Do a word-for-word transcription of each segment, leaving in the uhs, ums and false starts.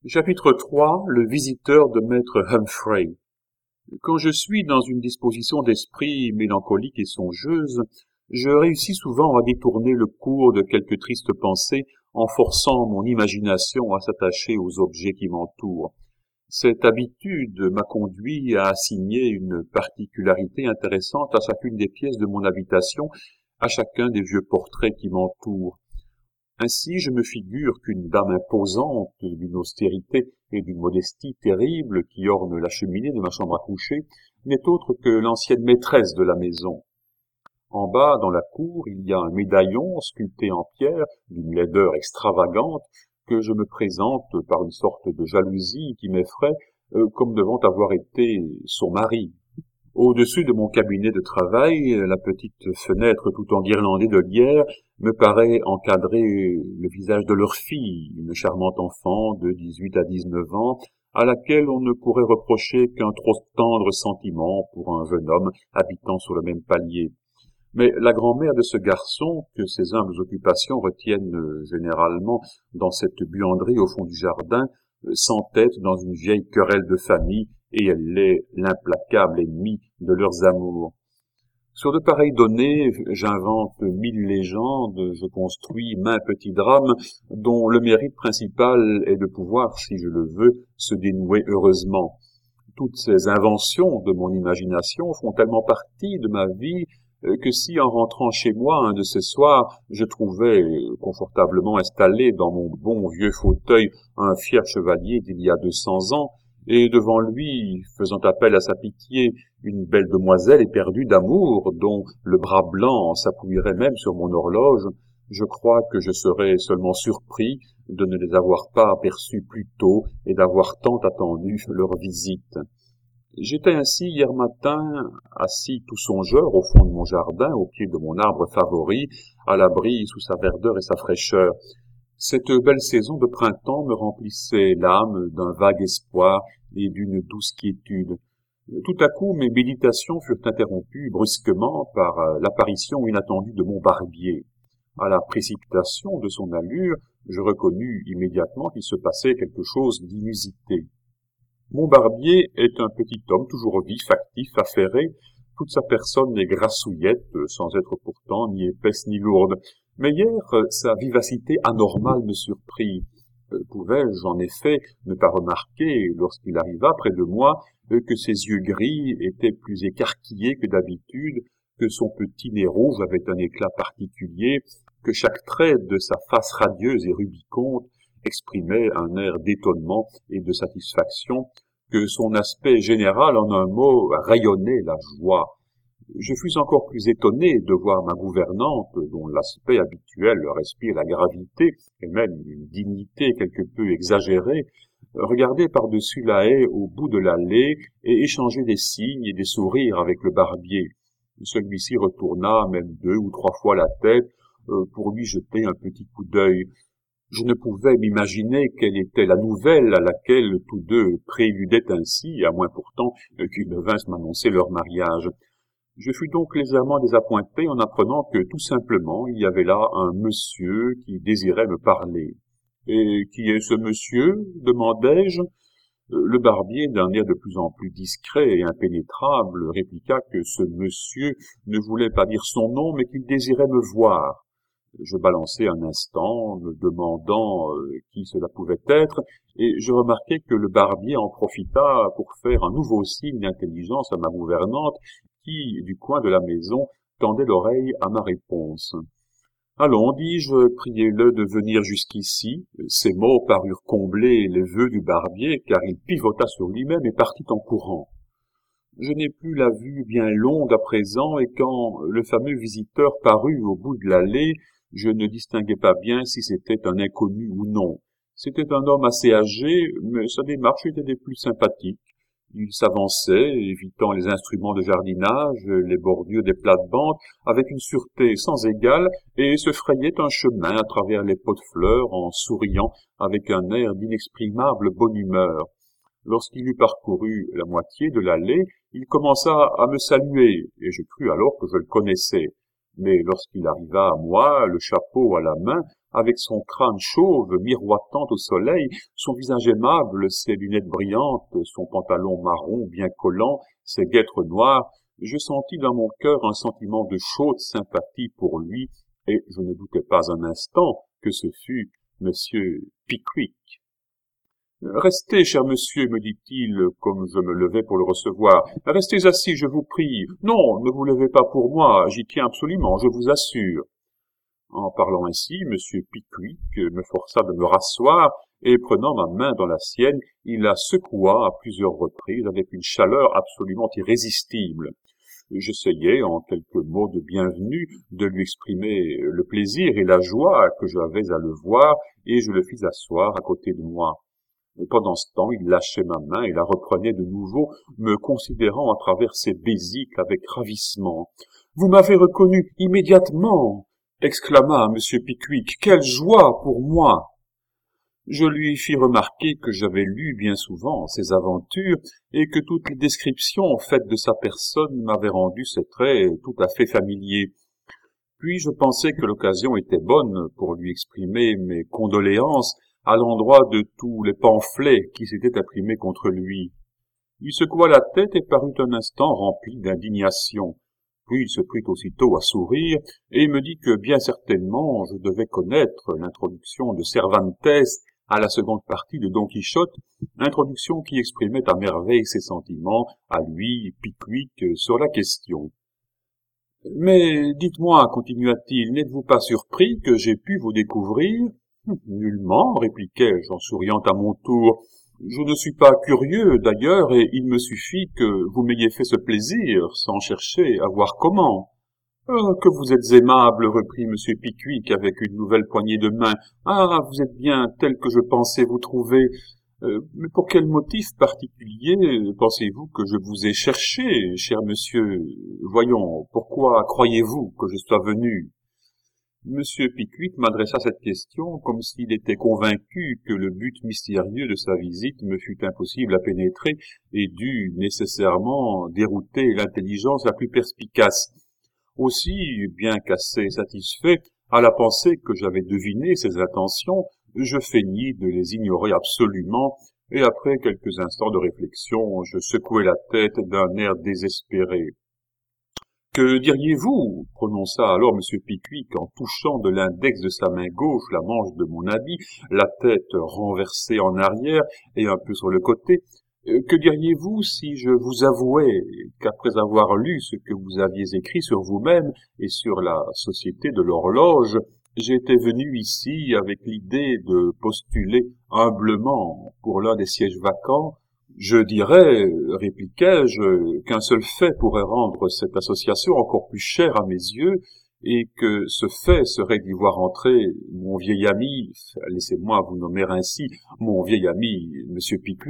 Chapitre trois. Le visiteur de maître Humphrey. Quand je suis dans une disposition d'esprit mélancolique et songeuse, je réussis souvent à détourner le cours de quelques tristes pensées en forçant mon imagination à s'attacher aux objets qui m'entourent. Cette habitude m'a conduit à assigner une particularité intéressante à chacune des pièces de mon habitation, à chacun des vieux portraits qui m'entourent. Ainsi, je me figure qu'une dame imposante, d'une austérité et d'une modestie terrible qui orne la cheminée de ma chambre à coucher, n'est autre que l'ancienne maîtresse de la maison. En bas, dans la cour, il y a un médaillon sculpté en pierre, d'une laideur extravagante, que je me présente par une sorte de jalousie qui m'effraie, euh, comme devant avoir été son mari. Au-dessus de mon cabinet de travail, la petite fenêtre tout enguirlandée de lierre me paraît encadrer le visage de leur fille, une charmante enfant de dix-huit à dix-neuf ans, à laquelle on ne pourrait reprocher qu'un trop tendre sentiment pour un jeune homme habitant sur le même palier. Mais la grand-mère de ce garçon, que ses humbles occupations retiennent généralement dans cette buanderie au fond du jardin, s'entête dans une vieille querelle de famille, et elle est l'implacable ennemie de leurs amours. Sur de pareilles données, j'invente mille légendes, je construis maints petits drames, dont le mérite principal est de pouvoir, si je le veux, se dénouer heureusement. Toutes ces inventions de mon imagination font tellement partie de ma vie que si, en rentrant chez moi un de ces soirs, je trouvais confortablement installé dans mon bon vieux fauteuil un fier chevalier d'il y a deux cents ans, et devant lui, faisant appel à sa pitié, une belle demoiselle éperdue d'amour, dont le bras blanc s'appuierait même sur mon horloge, je crois que je serais seulement surpris de ne les avoir pas aperçus plus tôt et d'avoir tant attendu leur visite. J'étais ainsi hier matin, assis tout songeur au fond de mon jardin, au pied de mon arbre favori, à l'abri sous sa verdeur et sa fraîcheur. Cette belle saison de printemps me remplissait l'âme d'un vague espoir et d'une douce quiétude. Tout à coup, mes méditations furent interrompues brusquement par l'apparition inattendue de mon barbier. À la précipitation de son allure, je reconnus immédiatement qu'il se passait quelque chose d'inusité. Mon barbier est un petit homme toujours vif, actif, affairé. Toute sa personne est grassouillette, sans être pourtant ni épaisse ni lourde. Mais hier, sa vivacité anormale me surprit. Euh, Pouvais-je, en effet, ne pas remarquer, lorsqu'il arriva près de moi, euh, que ses yeux gris étaient plus écarquillés que d'habitude, que son petit nez rouge avait un éclat particulier, que chaque trait de sa face radieuse et rubiconde exprimait un air d'étonnement et de satisfaction, que son aspect général, en un mot, rayonnait la joie. Je fus encore plus étonné de voir ma gouvernante, dont l'aspect habituel respire la gravité et même une dignité quelque peu exagérée, regarder par-dessus la haie au bout de l'allée et échanger des signes et des sourires avec le barbier. Celui-ci retourna même deux ou trois fois la tête euh, pour lui jeter un petit coup d'œil. Je ne pouvais m'imaginer quelle était la nouvelle à laquelle tous deux préludaient ainsi, à moins pourtant qu'ils ne vinssent m'annoncer leur mariage. Je fus donc légèrement désappointé en apprenant que, tout simplement, il y avait là un monsieur qui désirait me parler. « Et qui est ce monsieur ?» demandai-je. Le barbier, d'un air de plus en plus discret et impénétrable, répliqua que ce monsieur ne voulait pas dire son nom, mais qu'il désirait me voir. Je balançai un instant, me demandant euh, qui cela pouvait être, et je remarquai que le barbier en profita pour faire un nouveau signe d'intelligence à ma gouvernante, qui, du coin de la maison, tendait l'oreille à ma réponse. « Allons, dis-je, priez-le de venir jusqu'ici. » Ces mots parurent combler les vœux du barbier, car il pivota sur lui-même et partit en courant. Je n'ai plus la vue bien longue à présent, et quand le fameux visiteur parut au bout de l'allée, je ne distinguais pas bien si c'était un inconnu ou non. C'était un homme assez âgé, mais sa démarche était des plus sympathiques. Il s'avançait, évitant les instruments de jardinage, les bordures des plates-bandes, avec une sûreté sans égale, et se frayait un chemin à travers les pots de fleurs en souriant avec un air d'inexprimable bonne humeur. Lorsqu'il eut parcouru la moitié de l'allée, il commença à me saluer, et je crus alors que je le connaissais. Mais lorsqu'il arriva à moi, le chapeau à la main, avec son crâne chauve miroitant au soleil, son visage aimable, ses lunettes brillantes, son pantalon marron bien collant, ses guêtres noires, je sentis dans mon cœur un sentiment de chaude sympathie pour lui, et je ne doutais pas un instant que ce fût Monsieur Pickwick. « Restez, cher monsieur, me dit-il, comme je me levais pour le recevoir. Restez assis, je vous prie. Non, ne vous levez pas pour moi, j'y tiens absolument, je vous assure. » En parlant ainsi, monsieur Pickwick me força de me rasseoir, et prenant ma main dans la sienne, il la secoua à plusieurs reprises avec une chaleur absolument irrésistible. J'essayai, en quelques mots de bienvenue, de lui exprimer le plaisir et la joie que j'avais à le voir, et je le fis asseoir à côté de moi. Pendant ce temps, il lâchait ma main et la reprenait de nouveau, me considérant à travers ses besicles avec ravissement. « Vous m'avez reconnu immédiatement !» exclama M. Pickwick. « Quelle joie pour moi !» Je lui fis remarquer que j'avais lu bien souvent ses aventures et que toutes les descriptions faites de sa personne m'avaient rendu ces traits tout à fait familiers. Puis je pensai que l'occasion était bonne pour lui exprimer mes condoléances à l'endroit de tous les pamphlets qui s'étaient imprimés contre lui. Il secoua la tête et parut un instant rempli d'indignation. Puis il se prit aussitôt à sourire, et il me dit que bien certainement je devais connaître l'introduction de Cervantes à la seconde partie de Don Quichotte, introduction qui exprimait à merveille ses sentiments, à lui, Pickwick, sur la question. « Mais dites-moi, continua-t-il, n'êtes-vous pas surpris que j'ai pu vous découvrir ?»« Nullement, répliquai-je en souriant à mon tour. Je ne suis pas curieux, d'ailleurs, et il me suffit que vous m'ayez fait ce plaisir, sans chercher à voir comment. Euh, »« Que vous êtes aimable, reprit M. Pickwick avec une nouvelle poignée de main. « Ah, vous êtes bien tel que je pensais vous trouver. Euh, mais pour quel motif particulier pensez-vous que je vous ai cherché, cher monsieur? Voyons, pourquoi croyez-vous que je sois venu ?» Monsieur Pickwick m'adressa cette question comme s'il était convaincu que le but mystérieux de sa visite me fut impossible à pénétrer et dût nécessairement dérouter l'intelligence la plus perspicace. Aussi, bien qu'assez satisfait à la pensée que j'avais deviné ses intentions, je feignis de les ignorer absolument, et après quelques instants de réflexion, je secouai la tête d'un air désespéré. « Que diriez-vous » prononça alors M. Pickwick en touchant de l'index de sa main gauche la manche de mon habit, la tête renversée en arrière et un peu sur le côté. « Que diriez-vous si je vous avouais qu'après avoir lu ce que vous aviez écrit sur vous-même et sur la Société de l'Horloge, j'étais venu ici avec l'idée de postuler humblement pour l'un des sièges vacants? Je dirais, répliquai-je, qu'un seul fait pourrait rendre cette association encore plus chère à mes yeux, et que ce fait serait d'y voir entrer mon vieil ami, laissez-moi vous nommer ainsi, mon vieil ami, M. Pickwick. »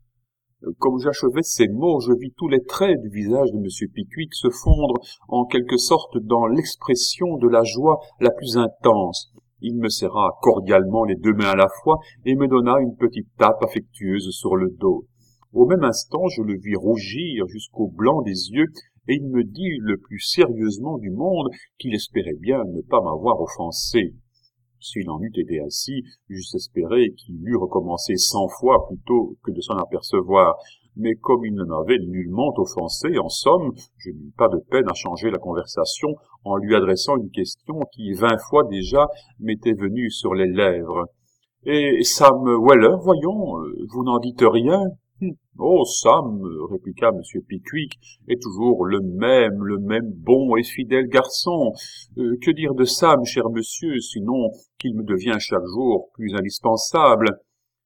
Comme j'achevais ces mots, je vis tous les traits du visage de M. Pickwick se fondre en quelque sorte dans l'expression de la joie la plus intense. Il me serra cordialement les deux mains à la fois et me donna une petite tape affectueuse sur le dos. Au même instant, je le vis rougir jusqu'au blanc des yeux, et il me dit le plus sérieusement du monde qu'il espérait bien ne pas m'avoir offensé. S'il en eût été ainsi, j'eusse espéré qu'il eût recommencé cent fois plutôt que de s'en apercevoir. Mais comme il ne m'avait nullement offensé, en somme, je n'eus pas de peine à changer la conversation en lui adressant une question qui, vingt fois déjà, m'était venue sur les lèvres. « Et Sam Weller, voyons, vous n'en dites rien ?»« Oh, Sam, répliqua M. Pickwick, est toujours le même, le même bon et fidèle garçon. Euh, que dire de Sam, cher monsieur, sinon qu'il me devient chaque jour plus indispensable.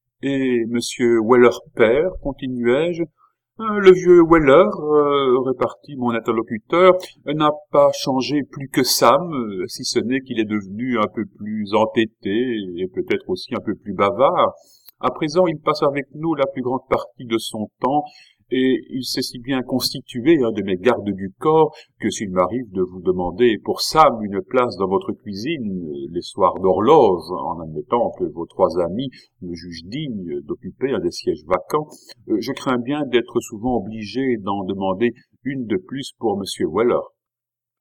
Et Monsieur Weller père, continuai-je. Euh, le vieux Weller, euh, répartit mon interlocuteur, n'a pas changé plus que Sam, euh, si ce n'est qu'il est devenu un peu plus entêté et peut-être aussi un peu plus bavard. À présent, il passe avec nous la plus grande partie de son temps, et il s'est si bien constitué un de mes gardes du corps que s'il m'arrive de vous demander pour Sam une place dans votre cuisine les soirs d'horloge, en admettant que vos trois amis me jugent digne d'occuper un des sièges vacants, je crains bien d'être souvent obligé d'en demander une de plus pour Monsieur Weller.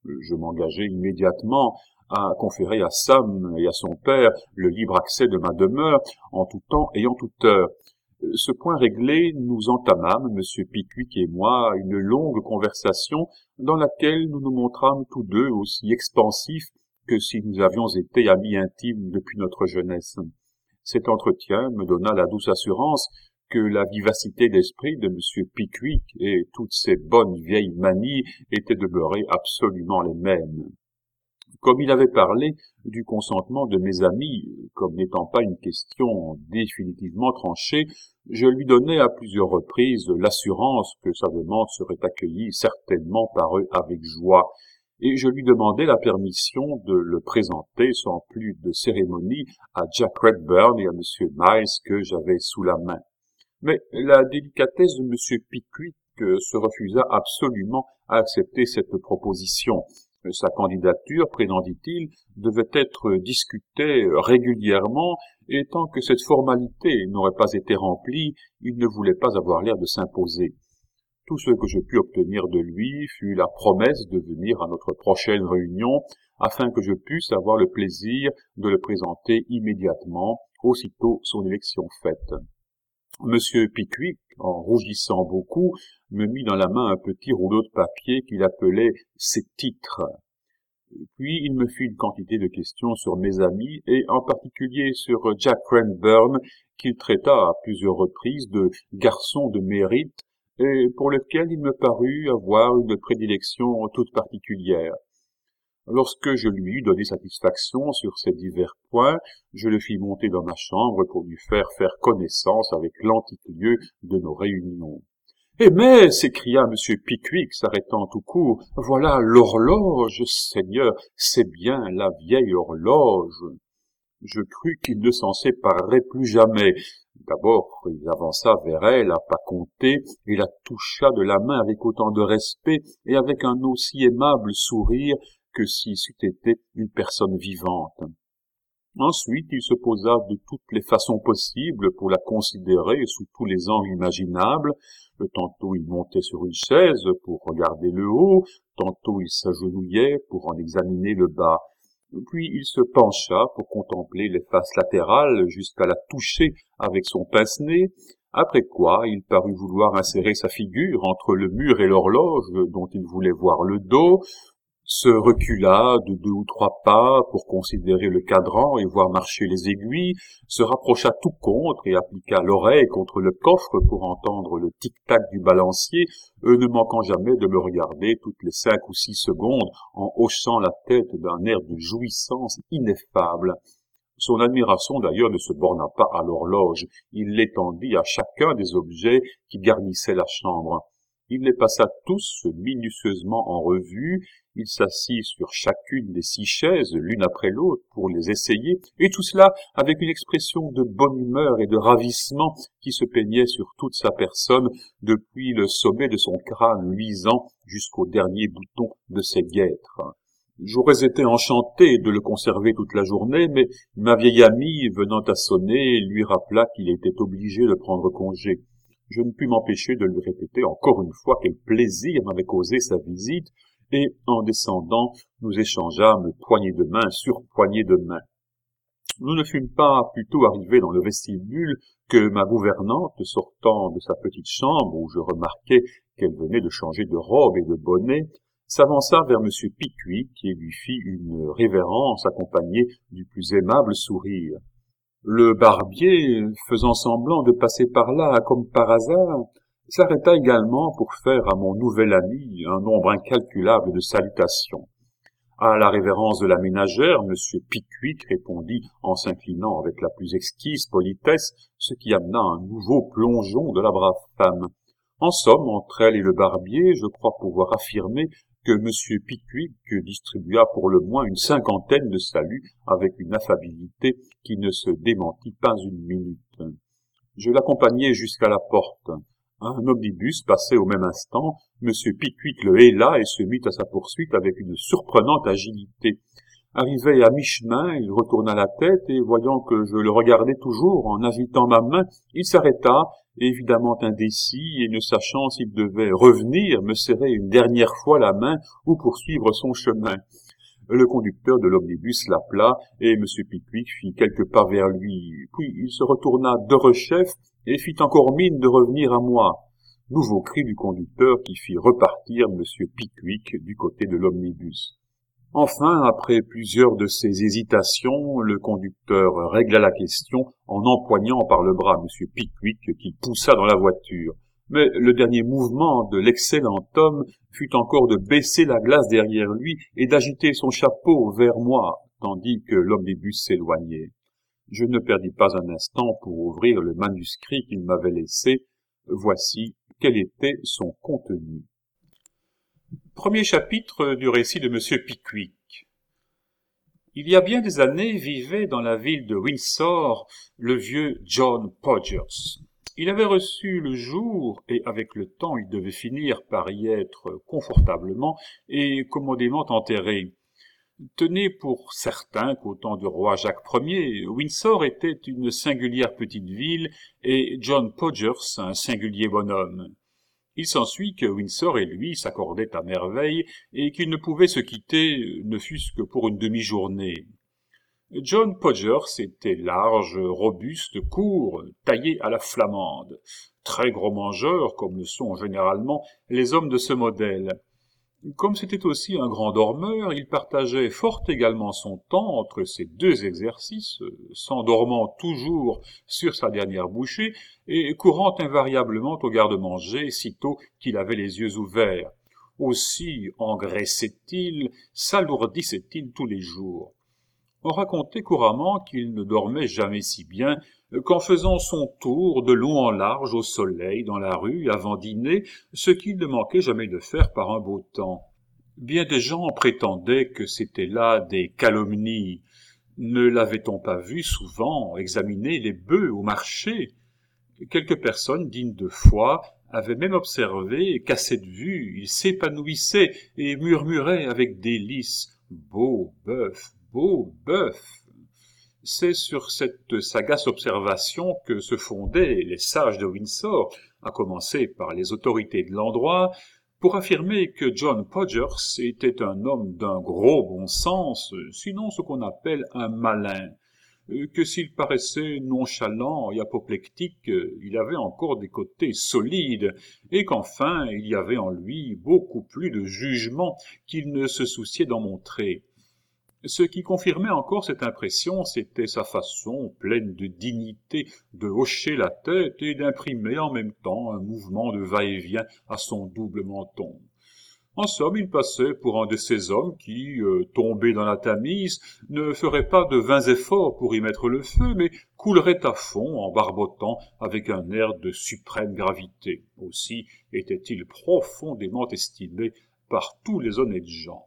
Je m'engageai immédiatement à conférer à Sam et à son père le libre accès de ma demeure en tout temps et en toute heure. Ce point réglé, nous entamâmes, M. Pickwick et moi, une longue conversation dans laquelle nous nous montrâmes tous deux aussi expansifs que si nous avions été amis intimes depuis notre jeunesse. Cet entretien me donna la douce assurance que la vivacité d'esprit de M. Pickwick et toutes ses bonnes vieilles manies étaient demeurées absolument les mêmes. Comme il avait parlé du consentement de mes amis, comme n'étant pas une question définitivement tranchée, je lui donnai à plusieurs reprises l'assurance que sa demande serait accueillie certainement par eux avec joie, et je lui demandai la permission de le présenter sans plus de cérémonie à Jack Redburn et à M. Miles que j'avais sous la main. Mais la délicatesse de M. Pickwick se refusa absolument à accepter cette proposition. Sa candidature, prétendit-il, devait être discutée régulièrement, et tant que cette formalité n'aurait pas été remplie, il ne voulait pas avoir l'air de s'imposer. Tout ce que je pus obtenir de lui fut la promesse de venir à notre prochaine réunion, afin que je puisse avoir le plaisir de le présenter immédiatement, aussitôt son élection faite. Monsieur Pickwick, en rougissant beaucoup, me mit dans la main un petit rouleau de papier qu'il appelait ses titres. Puis il me fit une quantité de questions sur mes amis, et en particulier sur Jack Redburn, qu'il traita à plusieurs reprises de garçon de mérite, et pour lequel il me parut avoir une prédilection toute particulière. Lorsque je lui eus donné satisfaction sur ces divers points, je le fis monter dans ma chambre pour lui faire faire connaissance avec l'antique lieu de nos réunions. « Eh mais !» s'écria M. Pickwick, s'arrêtant tout court, « voilà l'horloge, Seigneur, c'est bien la vieille horloge !» Je crus qu'il ne s'en séparerait plus jamais. D'abord, il avança vers elle, à pas compter, et la toucha de la main avec autant de respect et avec un aussi aimable sourire que si c'eût été une personne vivante. Ensuite, il se posa de toutes les façons possibles pour la considérer sous tous les angles imaginables. Tantôt il montait sur une chaise pour regarder le haut, tantôt il s'agenouillait pour en examiner le bas. Puis il se pencha pour contempler les faces latérales jusqu'à la toucher avec son pince-nez, après quoi il parut vouloir insérer sa figure entre le mur et l'horloge dont il voulait voir le dos, se recula de deux ou trois pas pour considérer le cadran et voir marcher les aiguilles, se rapprocha tout contre et appliqua l'oreille contre le coffre pour entendre le tic-tac du balancier, eux ne manquant jamais de me regarder toutes les cinq ou six secondes en hochant la tête d'un air de jouissance ineffable. Son admiration d'ailleurs ne se borna pas à l'horloge, il l'étendit à chacun des objets qui garnissaient la chambre. Il les passa tous minutieusement en revue, il s'assit sur chacune des six chaises, l'une après l'autre, pour les essayer, et tout cela avec une expression de bonne humeur et de ravissement qui se peignait sur toute sa personne, depuis le sommet de son crâne luisant jusqu'au dernier bouton de ses guêtres. J'aurais été enchanté de le conserver toute la journée, mais ma vieille amie, venant à sonner, lui rappela qu'il était obligé de prendre congé. Je ne pus m'empêcher de lui répéter encore une fois quel plaisir m'avait causé sa visite, et en descendant, nous échangeâmes poignée de main sur poignée de main. Nous ne fûmes pas plutôt arrivés dans le vestibule que ma gouvernante, sortant de sa petite chambre où je remarquai qu'elle venait de changer de robe et de bonnet, s'avança vers M. Pickwick et lui fit une révérence accompagnée du plus aimable sourire. Le barbier, faisant semblant de passer par là comme par hasard, s'arrêta également pour faire à mon nouvel ami un nombre incalculable de salutations. À la révérence de la ménagère, M. Pickwick répondit en s'inclinant avec la plus exquise politesse, ce qui amena un nouveau plongeon de la brave femme. En somme, entre elle et le barbier, je crois pouvoir affirmer que M. Pickwick distribua pour le moins une cinquantaine de saluts avec une affabilité qui ne se démentit pas une minute. Je l'accompagnai jusqu'à la porte. Un omnibus passait au même instant, M. Pickwick le héla et se mit à sa poursuite avec une surprenante agilité. Arrivé à mi-chemin, il retourna la tête et, voyant que je le regardais toujours en agitant ma main, il s'arrêta Évidemment indécis et ne sachant s'il devait revenir, me serrer une dernière fois la main ou poursuivre son chemin. Le conducteur de l'omnibus l'appela, et M. Pickwick fit quelques pas vers lui, puis il se retourna derechef et fit encore mine de revenir à moi. Nouveau cri du conducteur qui fit repartir M. Pickwick du côté de l'omnibus. Enfin, après plusieurs de ces hésitations, le conducteur régla la question en empoignant par le bras M. Pickwick qu'il poussa dans la voiture. Mais le dernier mouvement de l'excellent homme fut encore de baisser la glace derrière lui et d'agiter son chapeau vers moi, tandis que l'omnibus s'éloignait. Je ne perdis pas un instant pour ouvrir le manuscrit qu'il m'avait laissé. Voici quel était son contenu. Premier chapitre du récit de Monsieur Pickwick. Il y a bien des années vivait dans la ville de Windsor le vieux John Podgers. Il avait reçu le jour, et avec le temps il devait finir par y être confortablement et commodément enterré. Tenez pour certain qu'au temps du roi Jacques Ier, Windsor était une singulière petite ville et John Podgers un singulier bonhomme. Il s'ensuit que Windsor et lui s'accordaient à merveille et qu'ils ne pouvaient se quitter, ne fût-ce que pour une demi-journée. John Podgers était large, robuste, court, taillé à la flamande, très gros mangeur, comme le sont généralement les hommes de ce modèle. Comme c'était aussi un grand dormeur, il partageait fort également son temps entre ces deux exercices, s'endormant toujours sur sa dernière bouchée et courant invariablement au garde-manger sitôt qu'il avait les yeux ouverts. Aussi engraissait-il, s'alourdissait-il tous les jours. On racontait couramment qu'il ne dormait jamais si bien qu'en faisant son tour de long en large au soleil dans la rue avant dîner, ce qu'il ne manquait jamais de faire par un beau temps. Bien des gens prétendaient que c'était là des calomnies. Ne l'avait-on pas vu souvent examiner les bœufs au marché? Quelques personnes dignes de foi avaient même observé qu'à cette vue, il s'épanouissait et murmurait avec délice « Beau bœuf, beau bœuf !» C'est sur cette sagace observation que se fondaient les sages de Windsor, à commencer par les autorités de l'endroit, pour affirmer que John Podgers était un homme d'un gros bon sens, sinon ce qu'on appelle un malin, que s'il paraissait nonchalant et apoplectique, il avait encore des côtés solides, et qu'enfin il y avait en lui beaucoup plus de jugement qu'il ne se souciait d'en montrer. Ce qui confirmait encore cette impression, c'était sa façon, pleine de dignité, de hocher la tête et d'imprimer en même temps un mouvement de va-et-vient à son double menton. En somme, il passait pour un de ces hommes qui, euh, tombés dans la Tamise, ne feraient pas de vains efforts pour y mettre le feu, mais couleraient à fond en barbotant avec un air de suprême gravité. Aussi était-il profondément estimé par tous les honnêtes gens.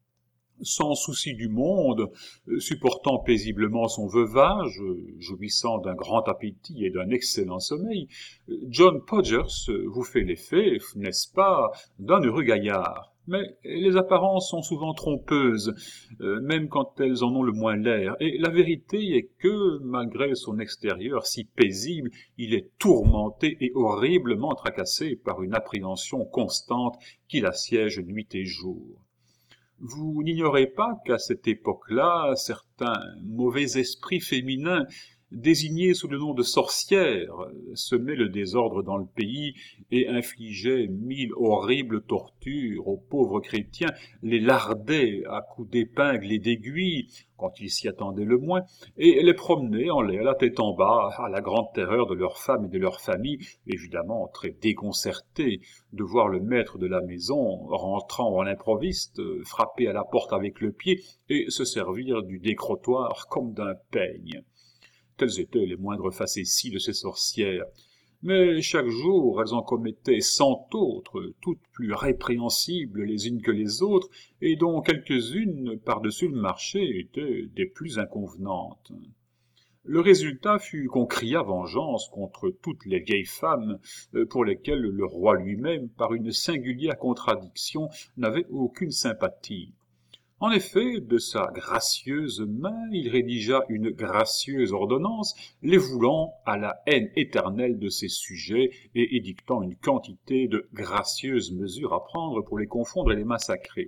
Sans souci du monde, supportant paisiblement son veuvage, jouissant d'un grand appétit et d'un excellent sommeil, John Podgers vous fait l'effet, n'est-ce pas, d'un heureux gaillard. Mais les apparences sont souvent trompeuses, même quand elles en ont le moins l'air, et la vérité est que, malgré son extérieur si paisible, il est tourmenté et horriblement tracassé par une appréhension constante qui l'assiège nuit et jour. Vous n'ignorez pas qu'à cette époque-là, certains mauvais esprits féminins, désignés sous le nom de sorcières, semaient le désordre dans le pays et infligeaient mille horribles tortures aux pauvres chrétiens, les lardaient à coups d'épingles et d'aiguilles, quand ils s'y attendaient le moins, et les promenaient en l'air, la tête en bas, à la grande terreur de leurs femmes et de leurs familles, évidemment très déconcertés de voir le maître de la maison, rentrant à l'improviste, frapper à la porte avec le pied et se servir du décrotoir comme d'un peigne. Telles étaient les moindres facéties de ces sorcières. Mais chaque jour, elles en commettaient cent autres, toutes plus répréhensibles les unes que les autres, et dont quelques-unes, par-dessus le marché, étaient des plus inconvenantes. Le résultat fut qu'on cria vengeance contre toutes les vieilles femmes, pour lesquelles le roi lui-même, par une singulière contradiction, n'avait aucune sympathie. En effet, de sa gracieuse main, il rédigea une gracieuse ordonnance, les voulant à la haine éternelle de ses sujets et édictant une quantité de gracieuses mesures à prendre pour les confondre et les massacrer.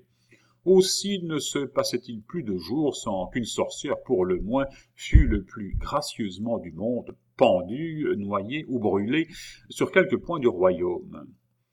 Aussi ne se passait-il plus de jours sans qu'une sorcière, pour le moins, fût le plus gracieusement du monde, pendue, noyée ou brûlée sur quelque point du royaume.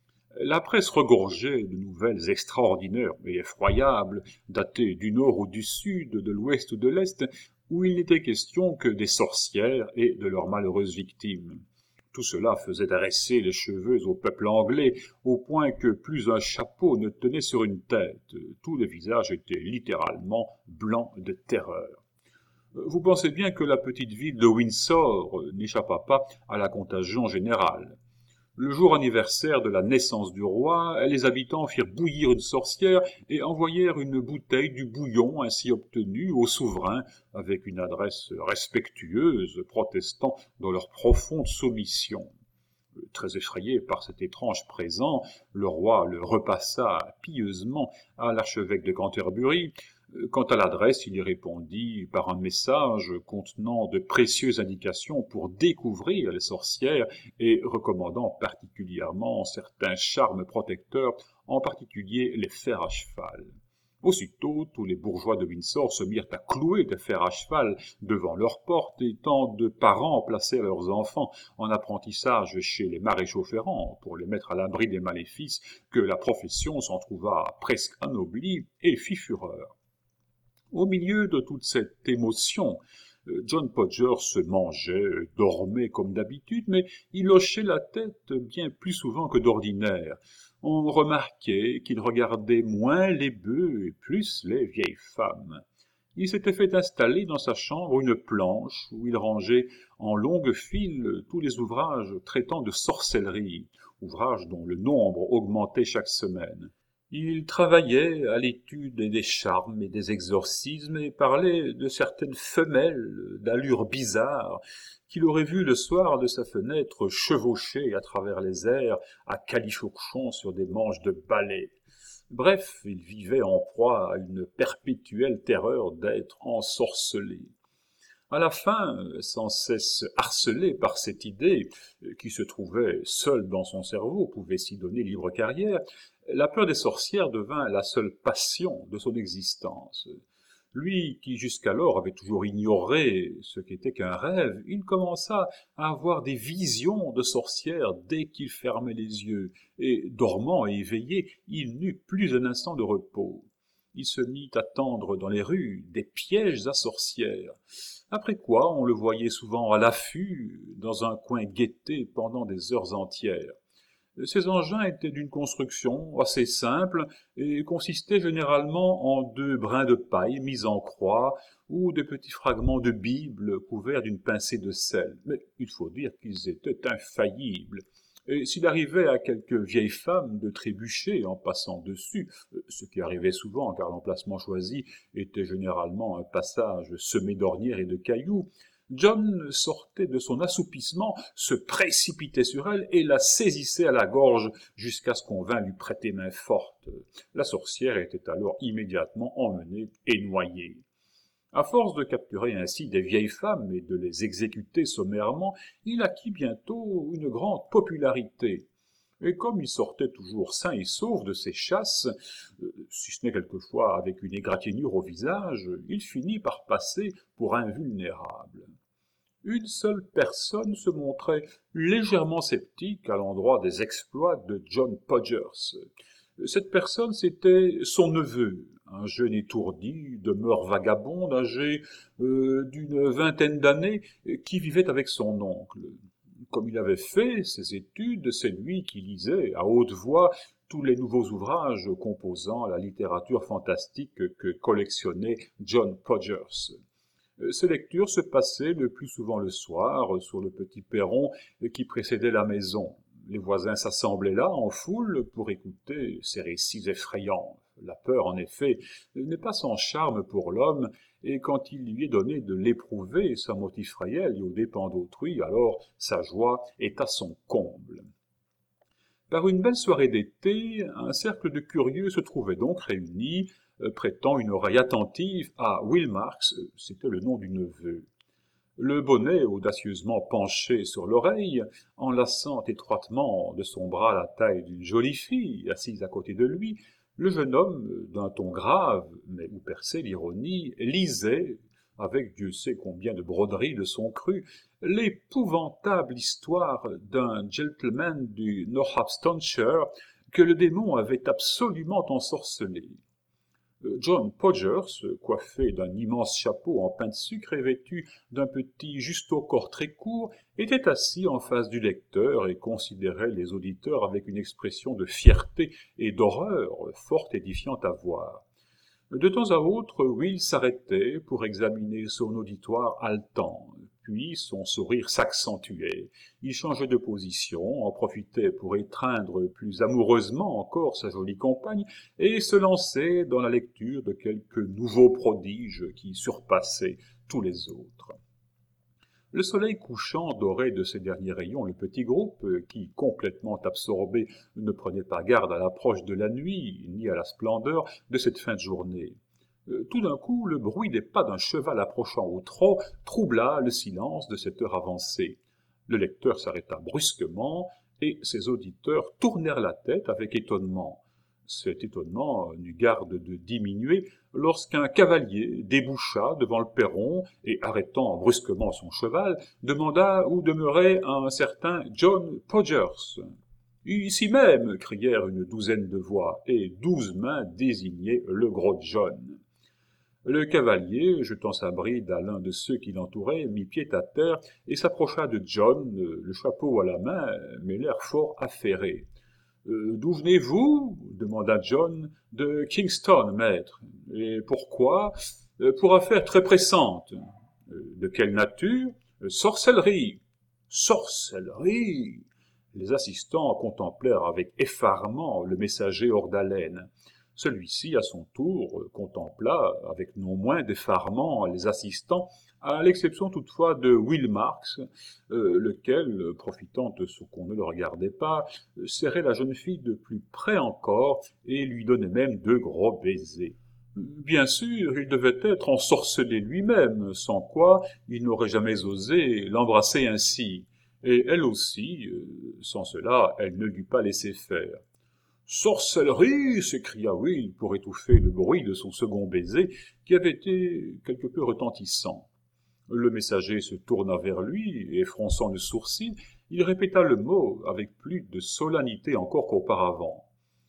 La presse regorgeait de nouvelles extraordinaires et effroyables, datées du nord ou du sud, de l'ouest ou de l'est, où il n'était question que des sorcières et de leurs malheureuses victimes. Tout cela faisait dresser les cheveux au peuple anglais, au point que plus un chapeau ne tenait sur une tête. Tout le visage était littéralement blanc de terreur. Vous pensez bien que la petite ville de Windsor n'échappa pas à la contagion générale. Le jour anniversaire de la naissance du roi, les habitants firent bouillir une sorcière et envoyèrent une bouteille du bouillon ainsi obtenu au souverain avec une adresse respectueuse, protestant dans leur profonde soumission. Très effrayé par cet étrange présent, le roi le repassa pieusement à l'archevêque de Canterbury. Quant à l'adresse, il y répondit par un message contenant de précieuses indications pour découvrir les sorcières et recommandant particulièrement certains charmes protecteurs, en particulier les fers à cheval. Aussitôt, tous les bourgeois de Windsor se mirent à clouer des fers à cheval devant leurs portes, et tant de parents placèrent leurs enfants en apprentissage chez les maréchaux ferrants pour les mettre à l'abri des maléfices, que la profession s'en trouva presque anoblie et fit fureur. Au milieu de toute cette émotion, John Podger se mangeait, dormait comme d'habitude, mais il hochait la tête bien plus souvent que d'ordinaire. On remarquait qu'il regardait moins les bœufs et plus les vieilles femmes. Il s'était fait installer dans sa chambre une planche où il rangeait en longues files tous les ouvrages traitant de sorcellerie, ouvrages dont le nombre augmentait chaque semaine. Il travaillait à l'étude des charmes et des exorcismes et parlait de certaines femelles d'allure bizarre qu'il aurait vues le soir de sa fenêtre chevaucher à travers les airs à califourchon sur des manches de balai. Bref, il vivait en proie à une perpétuelle terreur d'être ensorcelé. À la fin, sans cesse harcelé par cette idée, qui se trouvait seule dans son cerveau, pouvait s'y donner libre carrière, la peur des sorcières devint la seule passion de son existence. Lui, qui jusqu'alors avait toujours ignoré ce qu'était qu'un rêve, il commença à avoir des visions de sorcières dès qu'il fermait les yeux, et, dormant et éveillé, il n'eut plus un instant de repos. Il se mit à tendre dans les rues des pièges à sorcières, après quoi on le voyait souvent à l'affût, dans un coin guetté pendant des heures entières. Ces engins étaient d'une construction assez simple et consistaient généralement en deux brins de paille mis en croix ou de petits fragments de Bible couverts d'une pincée de sel. Mais il faut dire qu'ils étaient infaillibles. Et s'il arrivait à quelques vieilles femmes de trébucher en passant dessus, ce qui arrivait souvent car l'emplacement choisi était généralement un passage semé d'ornières et de cailloux, John sortait de son assoupissement, se précipitait sur elle et la saisissait à la gorge jusqu'à ce qu'on vînt lui prêter main forte. La sorcière était alors immédiatement emmenée et noyée. À force de capturer ainsi des vieilles femmes et de les exécuter sommairement, il acquit bientôt une grande popularité. Et comme il sortait toujours sain et sauf de ses chasses, euh, si ce n'est quelquefois avec une égratignure au visage, il finit par passer pour invulnérable. Une seule personne se montrait légèrement sceptique à l'endroit des exploits de John Podgers. Cette personne, c'était son neveu, un jeune étourdi, de mœurs vagabondes, âgé euh, d'une vingtaine d'années, qui vivait avec son oncle. Comme il avait fait ses études, c'est lui qui lisait à haute voix tous les nouveaux ouvrages composant la littérature fantastique que collectionnait John Podgers. Ces lectures se passaient le plus souvent le soir, sur le petit perron qui précédait la maison. Les voisins s'assemblaient là, en foule, pour écouter ces récits effrayants. La peur, en effet, n'est pas sans charme pour l'homme, et quand il lui est donné de l'éprouver, sa motif réel et aux dépens d'autrui, alors sa joie est à son comble. Par une belle soirée d'été, un cercle de curieux se trouvait donc réuni prêtant une oreille attentive à Will Marks, c'était le nom du neveu. Le bonnet audacieusement penché sur l'oreille, enlaçant étroitement de son bras la taille d'une jolie fille assise à côté de lui, le jeune homme, d'un ton grave, mais où perçait l'ironie, lisait, avec Dieu sait combien de broderies de son cru, l'épouvantable histoire d'un gentleman du Northamptonshire que le démon avait absolument ensorcelé. John Podgers, coiffé d'un immense chapeau en pain de sucre et vêtu d'un petit juste-au-corps très court, était assis en face du lecteur et considérait les auditeurs avec une expression de fierté et d'horreur fort édifiante à voir. De temps à autre, Will s'arrêtait pour examiner son auditoire haletant, puis son sourire s'accentuait. Il changeait de position, en profitait pour étreindre plus amoureusement encore sa jolie compagne, et se lançait dans la lecture de quelques nouveaux prodiges qui surpassaient tous les autres. Le soleil couchant dorait de ses derniers rayons le petit groupe, qui, complètement absorbé, ne prenait pas garde à l'approche de la nuit, ni à la splendeur de cette fin de journée. Tout d'un coup, le bruit des pas d'un cheval approchant au trot troubla le silence de cette heure avancée. Le lecteur s'arrêta brusquement, et ses auditeurs tournèrent la tête avec étonnement. Cet étonnement n'eut garde de diminuer lorsqu'un cavalier déboucha devant le perron et, arrêtant brusquement son cheval, demanda où demeurait un certain John Podgers. « Ici même !» crièrent une douzaine de voix, et douze mains désignaient le gros John. Le cavalier, jetant sa bride à l'un de ceux qui l'entouraient, mit pied à terre et s'approcha de John, le chapeau à la main, mais l'air fort affairé. Euh, « D'où venez-vous » demanda John. « De Kingston, maître. »« Et pourquoi ?»« Pour affaires très pressantes. »« De quelle nature ?»« Sorcellerie. »« Sorcellerie !» Les assistants contemplèrent avec effarement le messager hors d'haleine. Celui-ci, à son tour, contempla, avec non moins d'effarement, les assistants, à l'exception toutefois de Will Marks, euh, lequel, profitant de ce qu'on ne le regardait pas, serrait la jeune fille de plus près encore et lui donnait même deux gros baisers. Bien sûr, il devait être ensorcelé lui-même, sans quoi il n'aurait jamais osé l'embrasser ainsi, et elle aussi, sans cela, elle ne l'eût pas laissé faire. « Sorcellerie !» s'écria Will pour étouffer le bruit de son second baiser, qui avait été quelque peu retentissant. Le messager se tourna vers lui, et fronçant le sourcil, il répéta le mot avec plus de solennité encore qu'auparavant.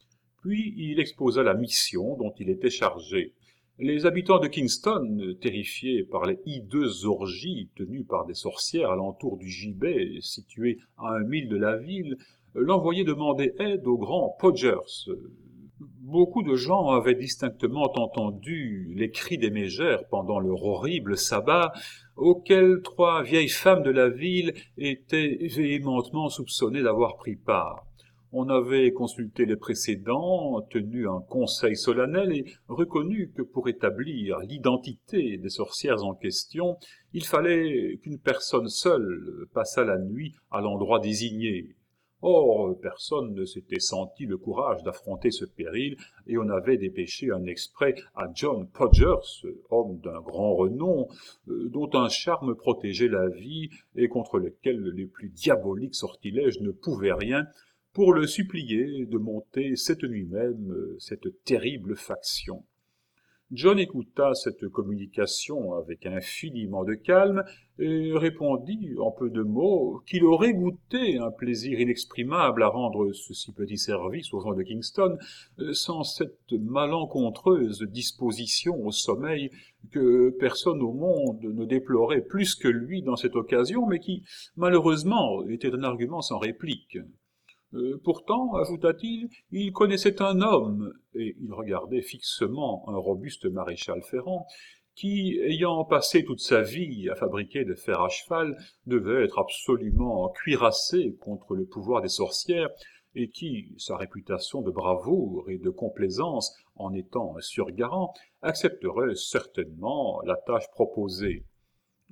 Puis il exposa la mission dont il était chargé. Les habitants de Kingston, terrifiés par les hideuses orgies tenues par des sorcières alentour du gibet situé à un mille de la ville, l'envoyaient demander aide au grand Podgers. Beaucoup de gens avaient distinctement entendu les cris des mégères pendant leur horrible sabbat, auquel trois vieilles femmes de la ville étaient véhémentement soupçonnées d'avoir pris part. On avait consulté les précédents, tenu un conseil solennel et reconnu que pour établir l'identité des sorcières en question, il fallait qu'une personne seule passât la nuit à l'endroit désigné. Or, personne ne s'était senti le courage d'affronter ce péril, et on avait dépêché un exprès à John Podgers, homme d'un grand renom, euh, dont un charme protégeait la vie et contre lequel les plus diaboliques sortilèges ne pouvaient rien, pour le supplier de monter cette nuit même cette terrible faction. John écouta cette communication avec infiniment de calme et répondit en peu de mots qu'il aurait goûté un plaisir inexprimable à rendre ce si petit service aux gens de Kingston sans cette malencontreuse disposition au sommeil que personne au monde ne déplorait plus que lui dans cette occasion, mais qui, malheureusement, était un argument sans réplique. Euh, pourtant, ajouta-t-il, il connaissait un homme, et il regardait fixement un robuste maréchal ferrant, qui, ayant passé toute sa vie à fabriquer des fers à cheval, devait être absolument cuirassé contre le pouvoir des sorcières, et qui, sa réputation de bravoure et de complaisance en étant un surgarant, accepterait certainement la tâche proposée.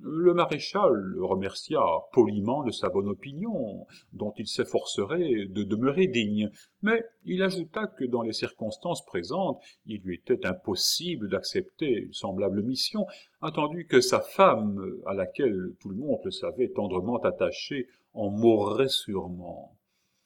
Le maréchal le remercia poliment de sa bonne opinion, dont il s'efforcerait de demeurer digne, mais il ajouta que dans les circonstances présentes, il lui était impossible d'accepter une semblable mission, attendu que sa femme, à laquelle tout le monde le savait tendrement attaché, en mourrait sûrement.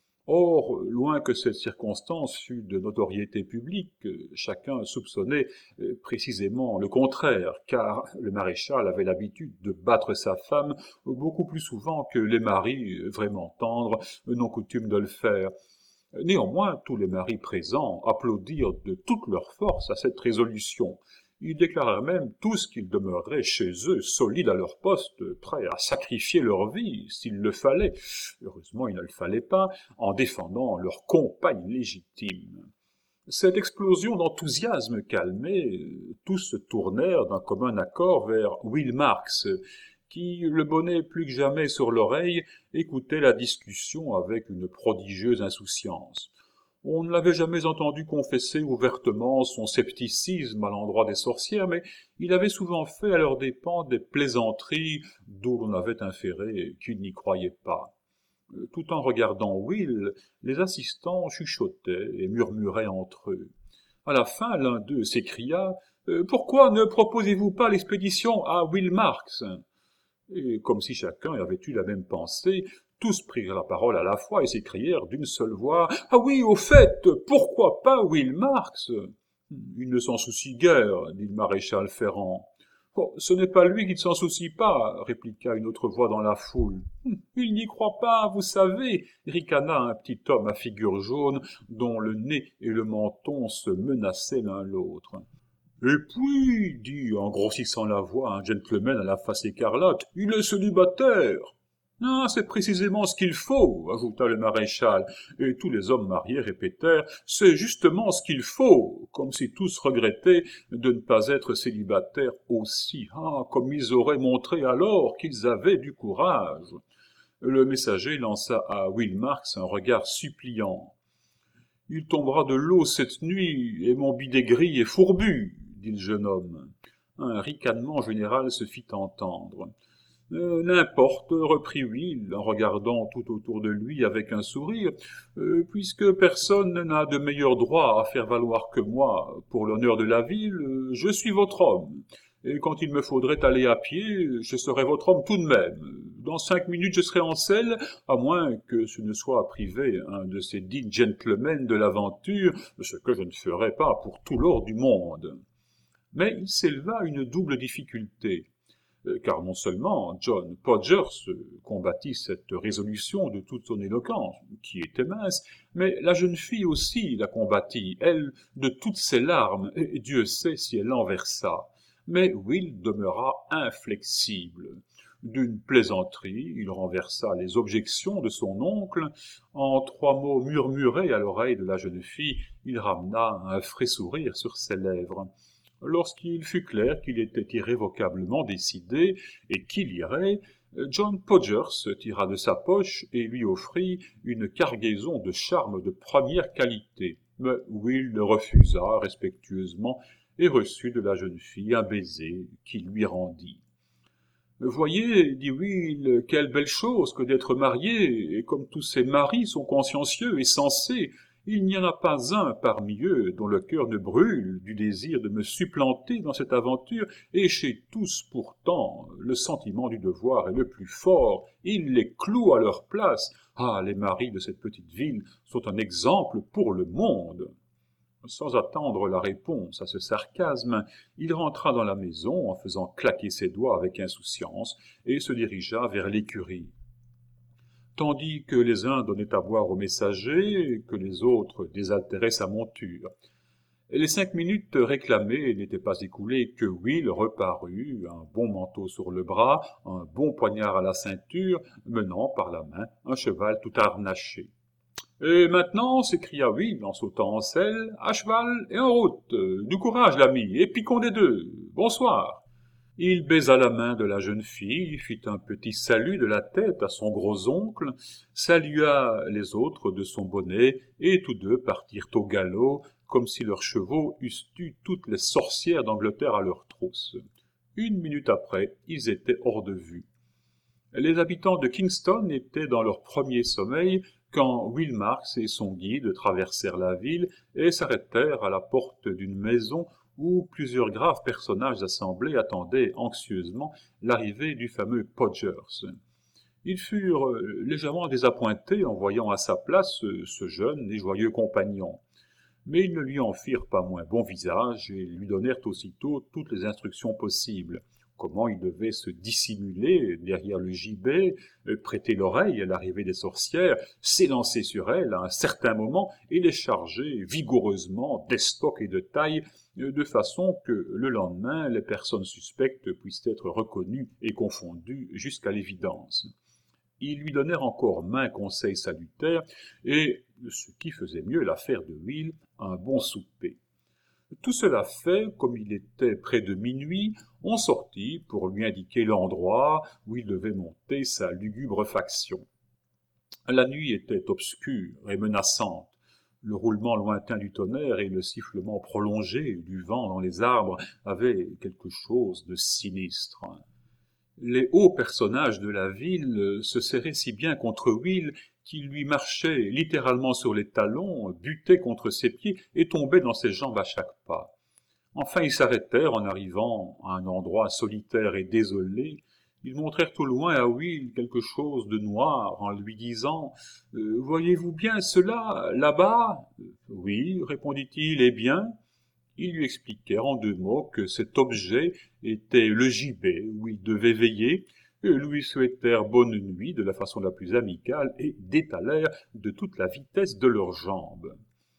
Or, loin que cette circonstance fût de notoriété publique, chacun soupçonnait euh, précisément le contraire, car le maréchal avait l'habitude de battre sa femme beaucoup plus souvent que les maris vraiment tendres n'ont coutume de le faire. Néanmoins, tous les maris présents applaudirent de toute leur force à cette résolution. Ils déclarèrent même tous qu'ils demeureraient chez eux, solides à leur poste, prêts à sacrifier leur vie, s'il le fallait. Heureusement, il ne le fallait pas, en défendant leur compagne légitime. Cette explosion d'enthousiasme calmée, tous se tournèrent d'un commun accord vers Will Marks, qui, le bonnet plus que jamais sur l'oreille, écoutait la discussion avec une prodigieuse insouciance. On ne l'avait jamais entendu confesser ouvertement son scepticisme à l'endroit des sorcières, mais il avait souvent fait à leurs dépens des plaisanteries d'où l'on avait inféré qu'il n'y croyait pas. Tout en regardant Will, les assistants chuchotaient et murmuraient entre eux. À la fin, l'un d'eux s'écria euh, « Pourquoi ne proposez-vous pas l'expédition à Will Marks ?» Et comme si chacun avait eu la même pensée, tous prirent la parole à la fois et s'écrièrent d'une seule voix « Ah oui, au fait, pourquoi pas Will Marks ?»« Il ne s'en soucie guère, dit le maréchal Ferrand. »« Oh, ce n'est pas lui qui ne s'en soucie pas, répliqua une autre voix dans la foule. « Il n'y croit pas, vous savez, ricana un petit homme à figure jaune, dont le nez et le menton se menaçaient l'un l'autre. Et puis, dit en grossissant la voix un gentleman à la face écarlate, il est célibataire. Ah, c'est précisément ce qu'il faut, ajouta le maréchal, et tous les hommes mariés répétèrent, c'est justement ce qu'il faut, comme si tous regrettaient de ne pas être célibataires aussi. Ah, comme ils auraient montré alors qu'ils avaient du courage. Le messager lança à Will Marks un regard suppliant. Il tombera de l'eau cette nuit, et mon bidet gris est fourbu, dit le jeune homme. Un ricanement général se fit entendre. Euh, N'importe, reprit Will, en regardant tout autour de lui avec un sourire, euh, puisque personne n'a de meilleur droit à faire valoir que moi pour l'honneur de la ville, euh, je suis votre homme. Et quand il me faudrait aller à pied, je serai votre homme tout de même. Dans cinq minutes, je serai en selle, à moins que ce ne soit à priver un de ces dignes gentlemen de l'aventure, ce que je ne ferai pas pour tout l'or du monde. Mais il s'éleva une double difficulté, car non seulement John Podgers combattit cette résolution de toute son éloquence, qui était mince, mais la jeune fille aussi la combattit, elle, de toutes ses larmes, et Dieu sait si elle en versa. Mais Will demeura inflexible. D'une plaisanterie, il renversa les objections de son oncle. En trois mots murmurés à l'oreille de la jeune fille, il ramena un frais sourire sur ses lèvres. Lorsqu'il fut clair qu'il était irrévocablement décidé et qu'il irait, John Podgers tira de sa poche et lui offrit une cargaison de charmes de première qualité. Mais Will le refusa respectueusement et reçut de la jeune fille un baiser qu'il lui rendit. « Voyez, dit Will, quelle belle chose que d'être marié, et comme tous ces maris sont consciencieux et sensés, il n'y en a pas un parmi eux dont le cœur ne brûle du désir de me supplanter dans cette aventure, et chez tous pourtant le sentiment du devoir est le plus fort, il les cloue à leur place. Ah, les maris de cette petite ville sont un exemple pour le monde. » Sans attendre la réponse à ce sarcasme, il rentra dans la maison en faisant claquer ses doigts avec insouciance et se dirigea vers l'écurie. Tandis que les uns donnaient à boire au messager, que les autres désaltéraient sa monture. Les cinq minutes réclamées n'étaient pas écoulées que Will reparut, un bon manteau sur le bras, un bon poignard à la ceinture, menant par la main un cheval tout harnaché. « Et maintenant, s'écria Will en sautant en selle, à cheval et en route. Du courage, l'ami, et piquons des deux. Bonsoir. » Il baisa la main de la jeune fille, fit un petit salut de la tête à son gros-oncle, salua les autres de son bonnet, et tous deux partirent au galop, comme si leurs chevaux eussent eu toutes les sorcières d'Angleterre à leur trousse. Une minute après, ils étaient hors de vue. Les habitants de Kingston étaient dans leur premier sommeil quand Will Marks et son guide traversèrent la ville et s'arrêtèrent à la porte d'une maison où plusieurs graves personnages assemblés attendaient anxieusement l'arrivée du fameux Podgers. Ils furent légèrement désappointés en voyant à sa place ce jeune et joyeux compagnon. Mais ils ne lui en firent pas moins bon visage et lui donnèrent aussitôt toutes les instructions possibles. Comment il devait se dissimuler derrière le gibet, prêter l'oreille à l'arrivée des sorcières, s'élancer sur elles à un certain moment et les charger vigoureusement d'estoc et de taille, de façon que le lendemain les personnes suspectes puissent être reconnues et confondues jusqu'à l'évidence. Ils lui donnèrent encore maints conseils salutaires, et, ce qui faisait mieux l'affaire de Will, un bon souper. Tout cela fait, comme il était près de minuit, on sortit pour lui indiquer l'endroit où il devait monter sa lugubre faction. La nuit était obscure et menaçante. Le roulement lointain du tonnerre et le sifflement prolongé du vent dans les arbres avaient quelque chose de sinistre. Les hauts personnages de la ville se serraient si bien contre Will qu'il lui marchait littéralement sur les talons, butait contre ses pieds et tombait dans ses jambes à chaque pas. Enfin, ils s'arrêtèrent en arrivant à un endroit solitaire et désolé. Ils montrèrent au loin à Will quelque chose de noir en lui disant euh, « Voyez-vous bien cela, là-bas » ?« Oui, répondit-il, eh bien ?» Ils lui expliquèrent en deux mots que cet objet était le gibet où il devait veiller, et lui souhaitèrent bonne nuit de la façon la plus amicale et détalèrent de toute la vitesse de leurs jambes.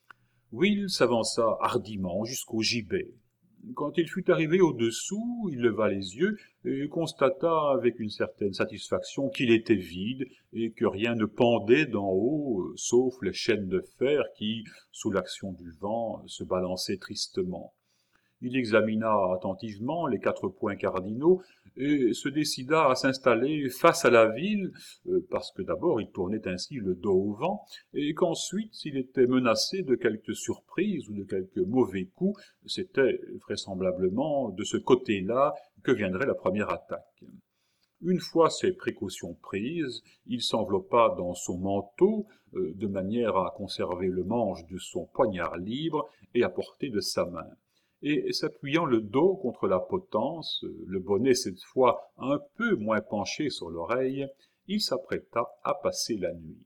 Will s'avança hardiment jusqu'au gibet. Quand il fut arrivé au-dessous, il leva les yeux et constata avec une certaine satisfaction qu'il était vide et que rien ne pendait d'en haut, sauf les chaînes de fer qui, sous l'action du vent, se balançaient tristement. Il examina attentivement les quatre points cardinaux et se décida à s'installer face à la ville, euh, parce que d'abord il tournait ainsi le dos au vent, et qu'ensuite, s'il était menacé de quelque surprise ou de quelque mauvais coup, c'était vraisemblablement de ce côté-là que viendrait la première attaque. Une fois ces précautions prises, il s'enveloppa dans son manteau, euh, de manière à conserver le manche de son poignard libre et à portée de sa main. Et s'appuyant le dos contre la potence, le bonnet cette fois un peu moins penché sur l'oreille, il s'apprêta à passer la nuit.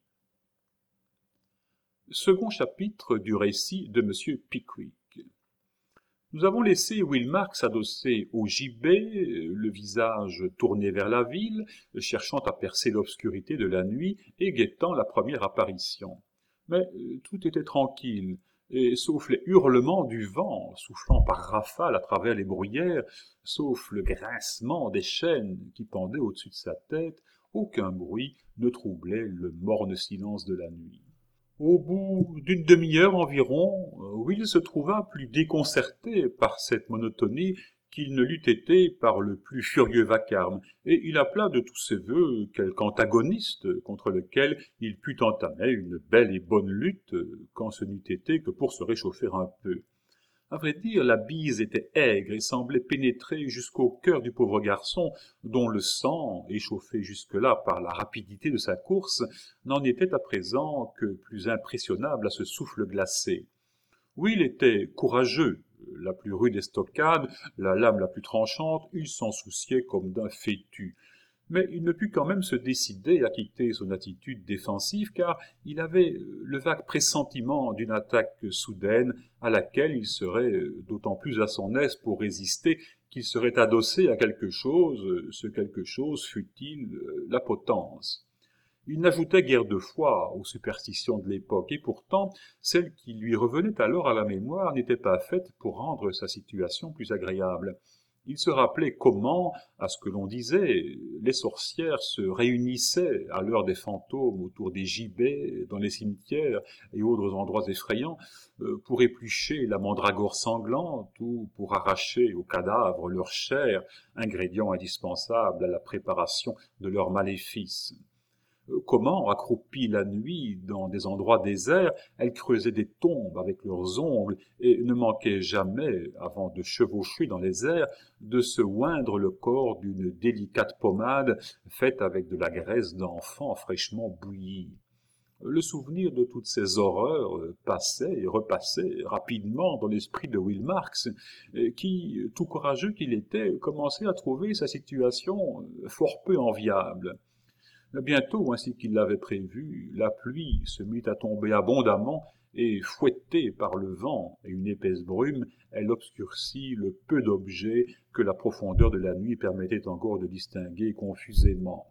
Second chapitre du récit de Monsieur Pickwick. Nous avons laissé Will Marks adossé au gibet, le visage tourné vers la ville, cherchant à percer l'obscurité de la nuit et guettant la première apparition. Mais tout était tranquille, et sauf les hurlements du vent soufflant par rafales à travers les bruyères, sauf le grincement des chaînes qui pendaient au-dessus de sa tête, aucun bruit ne troublait le morne silence de la nuit. Au bout d'une demi-heure environ, Will se trouva plus déconcerté par cette monotonie qu'il ne l'eût été par le plus furieux vacarme, et il appela de tous ses vœux quelque antagoniste contre lequel il pût entamer une belle et bonne lutte, quand ce n'eût été que pour se réchauffer un peu. À vrai dire, la bise était aigre et semblait pénétrer jusqu'au cœur du pauvre garçon, dont le sang, échauffé jusque-là par la rapidité de sa course, n'en était à présent que plus impressionnable à ce souffle glacé. Will était courageux, la plus rude estocade, la lame la plus tranchante, il s'en souciait comme d'un fétu. Mais il ne put quand même se décider à quitter son attitude défensive, car il avait le vague pressentiment d'une attaque soudaine à laquelle il serait d'autant plus à son aise pour résister qu'il serait adossé à quelque chose, ce quelque chose fût-il la potence. Il n'ajoutait guère de foi aux superstitions de l'époque, et pourtant celle qui lui revenait alors à la mémoire n'était pas faite pour rendre sa situation plus agréable. Il se rappelait comment, à ce que l'on disait, les sorcières se réunissaient à l'heure des fantômes autour des gibets, dans les cimetières et autres endroits effrayants, pour éplucher la mandragore sanglante ou pour arracher aux cadavres leur chair, ingrédient indispensable à la préparation de leurs maléfices. Comment, accroupies la nuit dans des endroits déserts, elles creusaient des tombes avec leurs ongles et ne manquaient jamais, avant de chevaucher dans les airs, de se oindre le corps d'une délicate pommade faite avec de la graisse d'enfant fraîchement bouillie. Le souvenir de toutes ces horreurs passait et repassait rapidement dans l'esprit de Will Marks, qui, tout courageux qu'il était, commençait à trouver sa situation fort peu enviable. Bientôt, ainsi qu'il l'avait prévu, la pluie se mit à tomber abondamment et, fouettée par le vent et une épaisse brume, elle obscurcit le peu d'objets que la profondeur de la nuit permettait encore de distinguer confusément.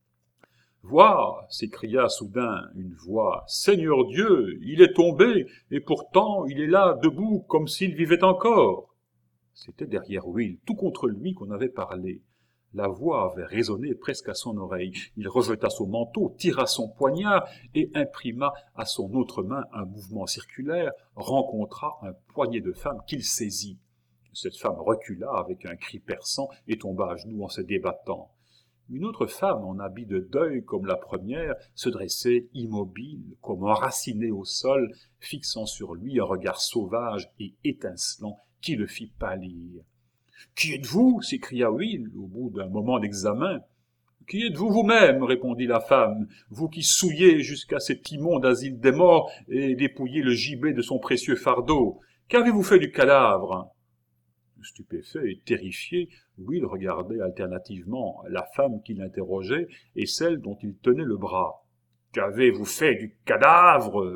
« Vois !» s'écria soudain une voix. « Seigneur Dieu, il est tombé, et pourtant il est là, debout, comme s'il vivait encore !» C'était derrière Will, tout contre lui qu'on avait parlé. La voix avait résonné presque à son oreille. Il rejeta son manteau, tira son poignard et imprima à son autre main un mouvement circulaire, rencontra un poignet de femme qu'il saisit. Cette femme recula avec un cri perçant et tomba à genoux en se débattant. Une autre femme, en habit de deuil comme la première, se dressait immobile, comme enracinée au sol, fixant sur lui un regard sauvage et étincelant qui le fit pâlir. « Qui êtes-vous » s'écria Will, au bout d'un moment d'examen. « Qui êtes-vous vous-même » répondit la femme, « vous qui souillez jusqu'à cet immonde asile des morts et dépouillez le gibet de son précieux fardeau. Qu'avez-vous fait du cadavre » Stupéfait et terrifié, Will regardait alternativement la femme qui l'interrogeait et celle dont il tenait le bras. « Qu'avez-vous fait du cadavre »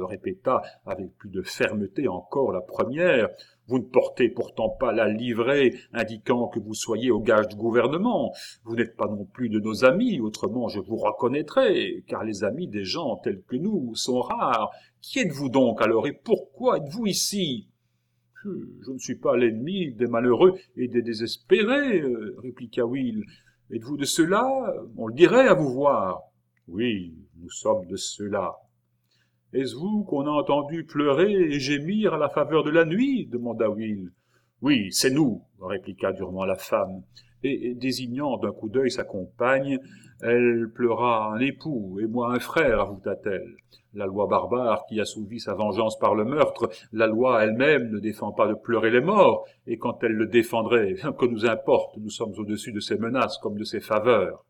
répéta avec plus de fermeté encore la première. « Vous ne portez pourtant pas la livrée indiquant que vous soyez au gage du gouvernement. Vous n'êtes pas non plus de nos amis, autrement je vous reconnaîtrais, car les amis des gens tels que nous sont rares. Qui êtes-vous donc alors et pourquoi êtes-vous ici ?»« Je ne suis pas l'ennemi des malheureux et des désespérés, répliqua Will. « Êtes-vous de ceux-là ? On le dirait à vous voir. »« Oui, nous sommes de ceux-là. »« Est-ce vous qu'on a entendu pleurer et gémir à la faveur de la nuit ?» demanda Will. « Oui, c'est nous, » répliqua durement la femme, et, désignant d'un coup d'œil sa compagne, elle pleura un époux et moi un frère, avouta-t-elle. La loi barbare qui assouvit sa vengeance par le meurtre, la loi elle-même ne défend pas de pleurer les morts, et quand elle le défendrait, que nous importe, nous sommes au-dessus de ses menaces comme de ses faveurs.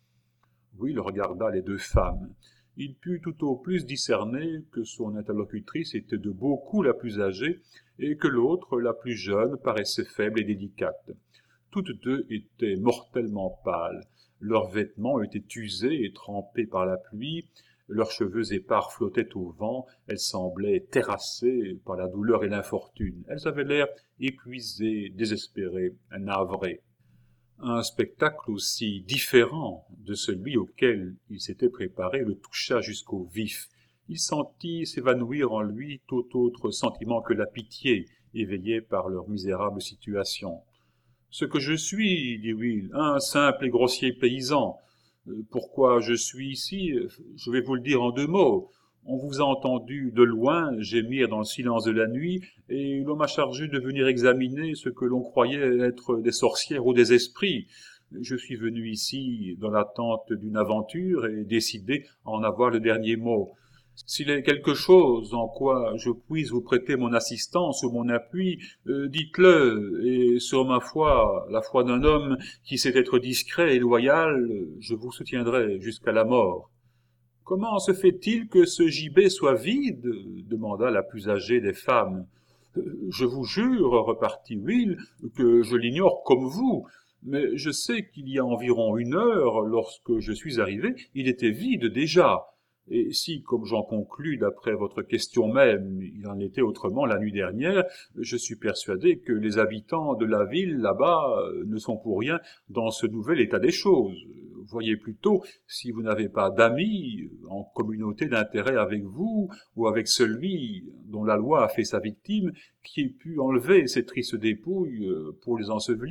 Will regarda les deux femmes. Il put tout au plus discerner que son interlocutrice était de beaucoup la plus âgée et que l'autre, la plus jeune, paraissait faible et délicate. Toutes deux étaient mortellement pâles. Leurs vêtements étaient usés et trempés par la pluie, leurs cheveux épars flottaient au vent, elles semblaient terrassées par la douleur et l'infortune. Elles avaient l'air épuisées, désespérées, navrées. Un spectacle aussi différent de celui auquel il s'était préparé le toucha jusqu'au vif. Il sentit s'évanouir en lui tout autre sentiment que la pitié, éveillée par leur misérable situation. « Ce que je suis, dit Will, un simple et grossier paysan. Pourquoi je suis ici, je vais vous le dire en deux mots. On vous a entendu de loin gémir dans le silence de la nuit, et l'on m'a chargé de venir examiner ce que l'on croyait être des sorcières ou des esprits. Je suis venu ici dans l'attente d'une aventure et décidé à en avoir le dernier mot. S'il est quelque chose en quoi je puisse vous prêter mon assistance ou mon appui, euh, dites-le, et sur ma foi, la foi d'un homme qui sait être discret et loyal, je vous soutiendrai jusqu'à la mort. » « Comment se fait-il que ce gibet soit vide ?» demanda la plus âgée des femmes. « Je vous jure, repartit Will, que je l'ignore comme vous, mais je sais qu'il y a environ une heure, lorsque je suis arrivé, il était vide déjà. Et si, comme j'en conclus d'après votre question même, il en était autrement la nuit dernière, je suis persuadé que les habitants de la ville là-bas ne sont pour rien dans ce nouvel état des choses. Voyez plutôt si vous n'avez pas d'amis en communauté d'intérêt avec vous ou avec celui dont la loi a fait sa victime qui ait pu enlever ces tristes dépouilles pour les ensevelir. »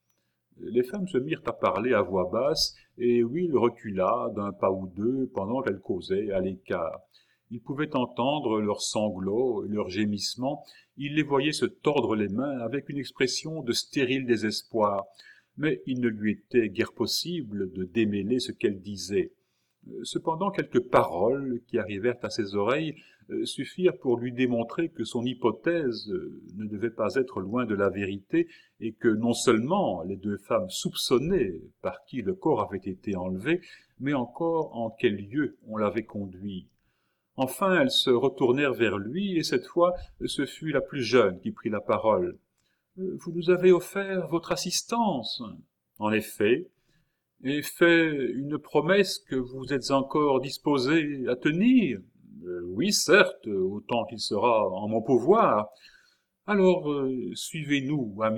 Les femmes se mirent à parler à voix basse, et Will recula d'un pas ou deux pendant qu'elles causaient à l'écart. Il pouvait entendre leurs sanglots et leurs gémissements, il les voyait se tordre les mains avec une expression de stérile désespoir, mais il ne lui était guère possible de démêler ce qu'elles disaient. Cependant, quelques paroles qui arrivèrent à ses oreilles suffirent pour lui démontrer que son hypothèse ne devait pas être loin de la vérité et que non seulement les deux femmes soupçonnaient par qui le corps avait été enlevé, mais encore en quel lieu on l'avait conduit. Enfin, elles se retournèrent vers lui et cette fois, ce fut la plus jeune qui prit la parole. « Vous nous avez offert votre assistance. »« En effet, et fait une promesse que vous êtes encore disposé à tenir. Euh, oui, certes, autant qu'il sera en mon pouvoir. Alors, euh, suivez-nous, amis. »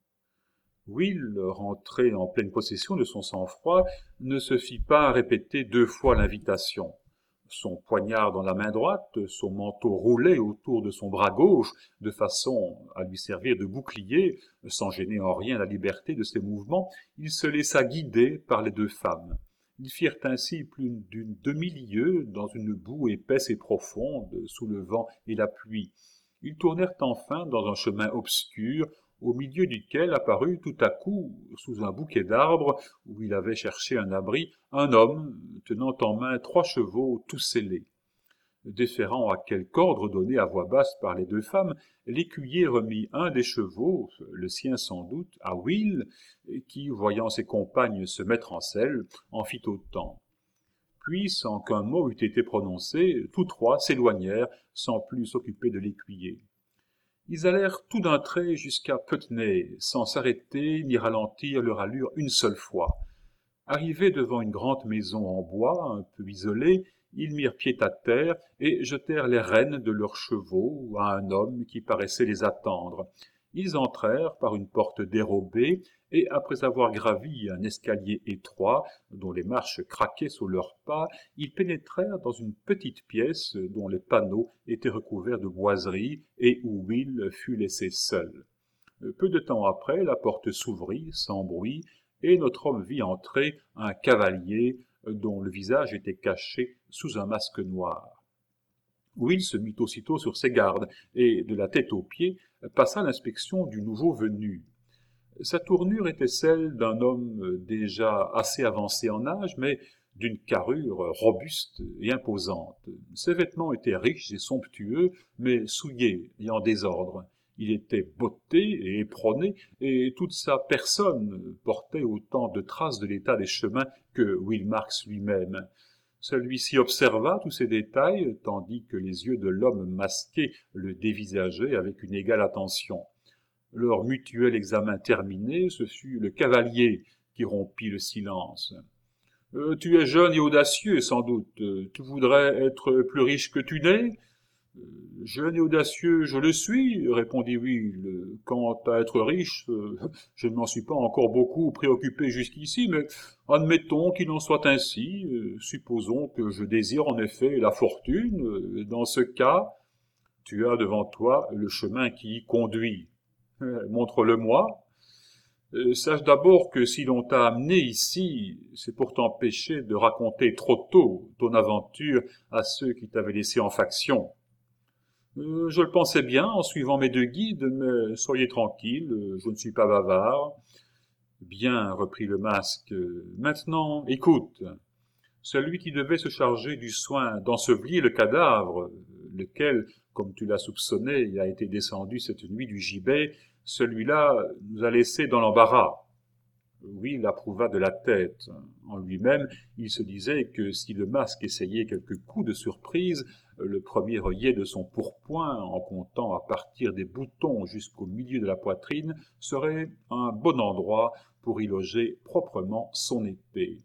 Will, rentré en pleine possession de son sang-froid, ne se fit pas répéter deux fois l'invitation. Son poignard dans la main droite, son manteau roulé autour de son bras gauche, de façon à lui servir de bouclier, sans gêner en rien la liberté de ses mouvements, il se laissa guider par les deux femmes. Ils firent ainsi plus d'une demi-lieue dans une boue épaisse et profonde, sous le vent et la pluie. Ils tournèrent enfin dans un chemin obscur, au milieu duquel apparut tout à coup, sous un bouquet d'arbres où il avait cherché un abri, un homme tenant en main trois chevaux tout sellés. Déférant à quelque ordre donné à voix basse par les deux femmes, l'écuyer remit un des chevaux, le sien sans doute, à Will, qui, voyant ses compagnes se mettre en selle, en fit autant. Puis, sans qu'un mot eût été prononcé, tous trois s'éloignèrent sans plus s'occuper de l'écuyer. Ils allèrent tout d'un trait jusqu'à Putney, sans s'arrêter ni ralentir leur allure une seule fois. Arrivés devant une grande maison en bois, un peu isolée, ils mirent pied à terre et jetèrent les rênes de leurs chevaux à un homme qui paraissait les attendre. Ils entrèrent par une porte dérobée et, après avoir gravi un escalier étroit, dont les marches craquaient sous leurs pas, ils pénétrèrent dans une petite pièce dont les panneaux étaient recouverts de boiseries et où Will fut laissé seul. Peu de temps après, la porte s'ouvrit sans bruit et notre homme vit entrer un cavalier dont le visage était caché sous un masque noir. Will se mit aussitôt sur ses gardes et, de la tête aux pieds, passa l'inspection du nouveau venu. Sa tournure était celle d'un homme déjà assez avancé en âge, mais d'une carrure robuste et imposante. Ses vêtements étaient riches et somptueux, mais souillés et en désordre. Il était botté et éperonné, et toute sa personne portait autant de traces de l'état des chemins que Will Marks lui-même. Celui-ci observa tous ces détails, tandis que les yeux de l'homme masqué le dévisageaient avec une égale attention. Leur mutuel examen terminé, ce fut le cavalier qui rompit le silence. Euh, « Tu es jeune et audacieux, sans doute. Tu voudrais être plus riche que tu n'es ?»« Jeune et audacieux, je le suis, » répondit Will. « Quant à être riche, euh, je ne m'en suis pas encore beaucoup préoccupé jusqu'ici, mais admettons qu'il en soit ainsi. Euh, supposons que je désire en effet la fortune. Euh, dans ce cas, tu as devant toi le chemin qui y conduit. Euh, montre-le-moi. Euh, sache d'abord que si l'on t'a amené ici, c'est pour t'empêcher de raconter trop tôt ton aventure à ceux qui t'avaient laissé en faction. Euh, je le pensais bien en suivant mes deux guides, mais soyez tranquille, je ne suis pas bavard. »« Bien, reprit le masque. Maintenant, écoute. Celui qui devait se charger du soin d'ensevelir le cadavre, lequel, comme tu l'as soupçonné, a été descendu cette nuit du gibet, celui-là nous a laissés dans l'embarras. » Will approuva de la tête. En lui-même, il se disait que si le masque essayait quelques coups de surprise, le premier œillet de son pourpoint, en comptant à partir des boutons jusqu'au milieu de la poitrine, serait un bon endroit pour y loger proprement son épée.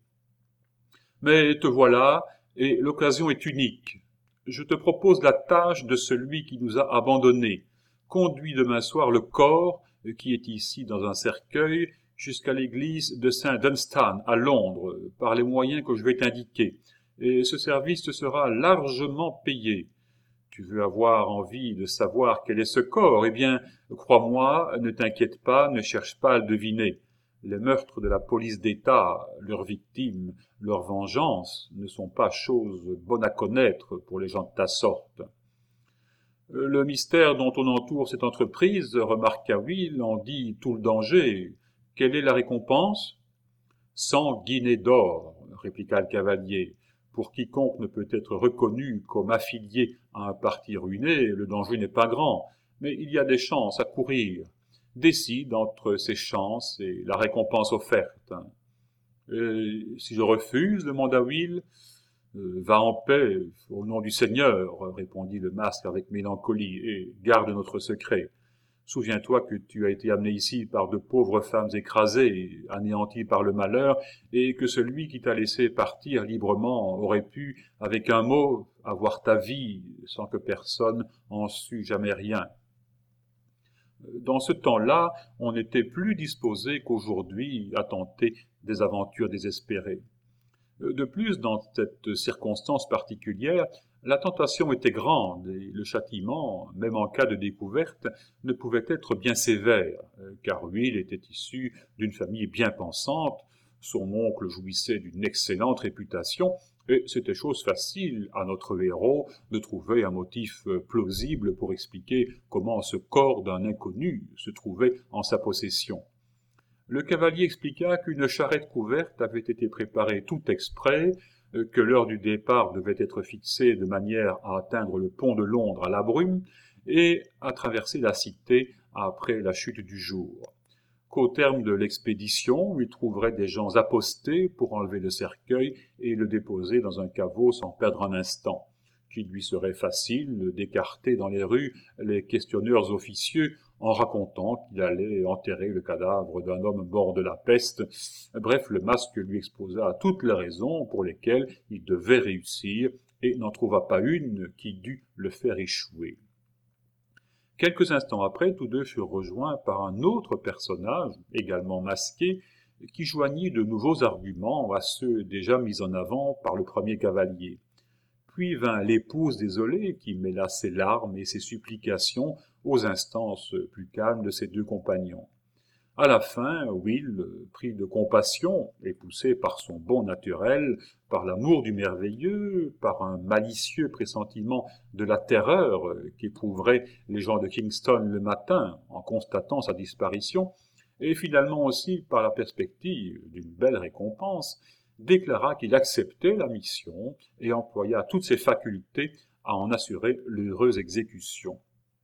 « Mais te voilà, et l'occasion est unique. Je te propose la tâche de celui qui nous a abandonnés. Conduis demain soir le corps, qui est ici dans un cercueil, jusqu'à l'église de Saint-Dunstan, à Londres, par les moyens que je vais t'indiquer, et ce service te sera largement payé. Tu veux avoir envie de savoir quel est ce corps? Eh bien, crois-moi, ne t'inquiète pas, ne cherche pas à le deviner. Les meurtres de la police d'État, leurs victimes, leur vengeance, ne sont pas choses bonnes à connaître pour les gens de ta sorte. Le mystère dont on entoure cette entreprise, remarqua Will, en dit tout le danger. Quelle est la récompense? Cent guinées d'or, répliqua le cavalier. Pour quiconque ne peut être reconnu comme affilié à un parti ruiné, le danger n'est pas grand, mais il y a des chances à courir. Décide entre ces chances et la récompense offerte. Et si je refuse, demanda Will. Euh, va en paix, au nom du Seigneur, répondit le masque avec mélancolie, et garde notre secret. Souviens-toi que tu as été amené ici par de pauvres femmes écrasées, anéanties par le malheur, et que celui qui t'a laissé partir librement aurait pu, avec un mot, avoir ta vie, sans que personne en sût jamais rien. Dans ce temps-là, on n'était plus disposé qu'aujourd'hui à tenter des aventures désespérées. De plus, dans cette circonstance particulière, la tentation était grande et le châtiment, même en cas de découverte, ne pouvait être bien sévère, car Will était issu d'une famille bien pensante, son oncle jouissait d'une excellente réputation, et c'était chose facile à notre héros de trouver un motif plausible pour expliquer comment ce corps d'un inconnu se trouvait en sa possession. Le cavalier expliqua qu'une charrette couverte avait été préparée tout exprès, que l'heure du départ devait être fixée de manière à atteindre le pont de Londres à la brume et à traverser la cité après la chute du jour. Qu'au terme de l'expédition, il trouverait des gens apostés pour enlever le cercueil et le déposer dans un caveau sans perdre un instant, qu'il lui serait facile d'écarter dans les rues les questionneurs officieux en racontant qu'il allait enterrer le cadavre d'un homme mort de la peste. Bref, le masque lui exposa toutes les raisons pour lesquelles il devait réussir et n'en trouva pas une qui dût le faire échouer. Quelques instants après, tous deux furent rejoints par un autre personnage, également masqué, qui joignit de nouveaux arguments à ceux déjà mis en avant par le premier cavalier. Puis vint l'épouse désolée qui mêla ses larmes et ses supplications aux instances plus calmes de ses deux compagnons. À la fin, Will, pris de compassion et poussé par son bon naturel, par l'amour du merveilleux, par un malicieux pressentiment de la terreur qu'éprouveraient les gens de Kingston le matin en constatant sa disparition, et finalement aussi par la perspective d'une belle récompense, déclara qu'il acceptait la mission et employa toutes ses facultés à en assurer l'heureuse exécution.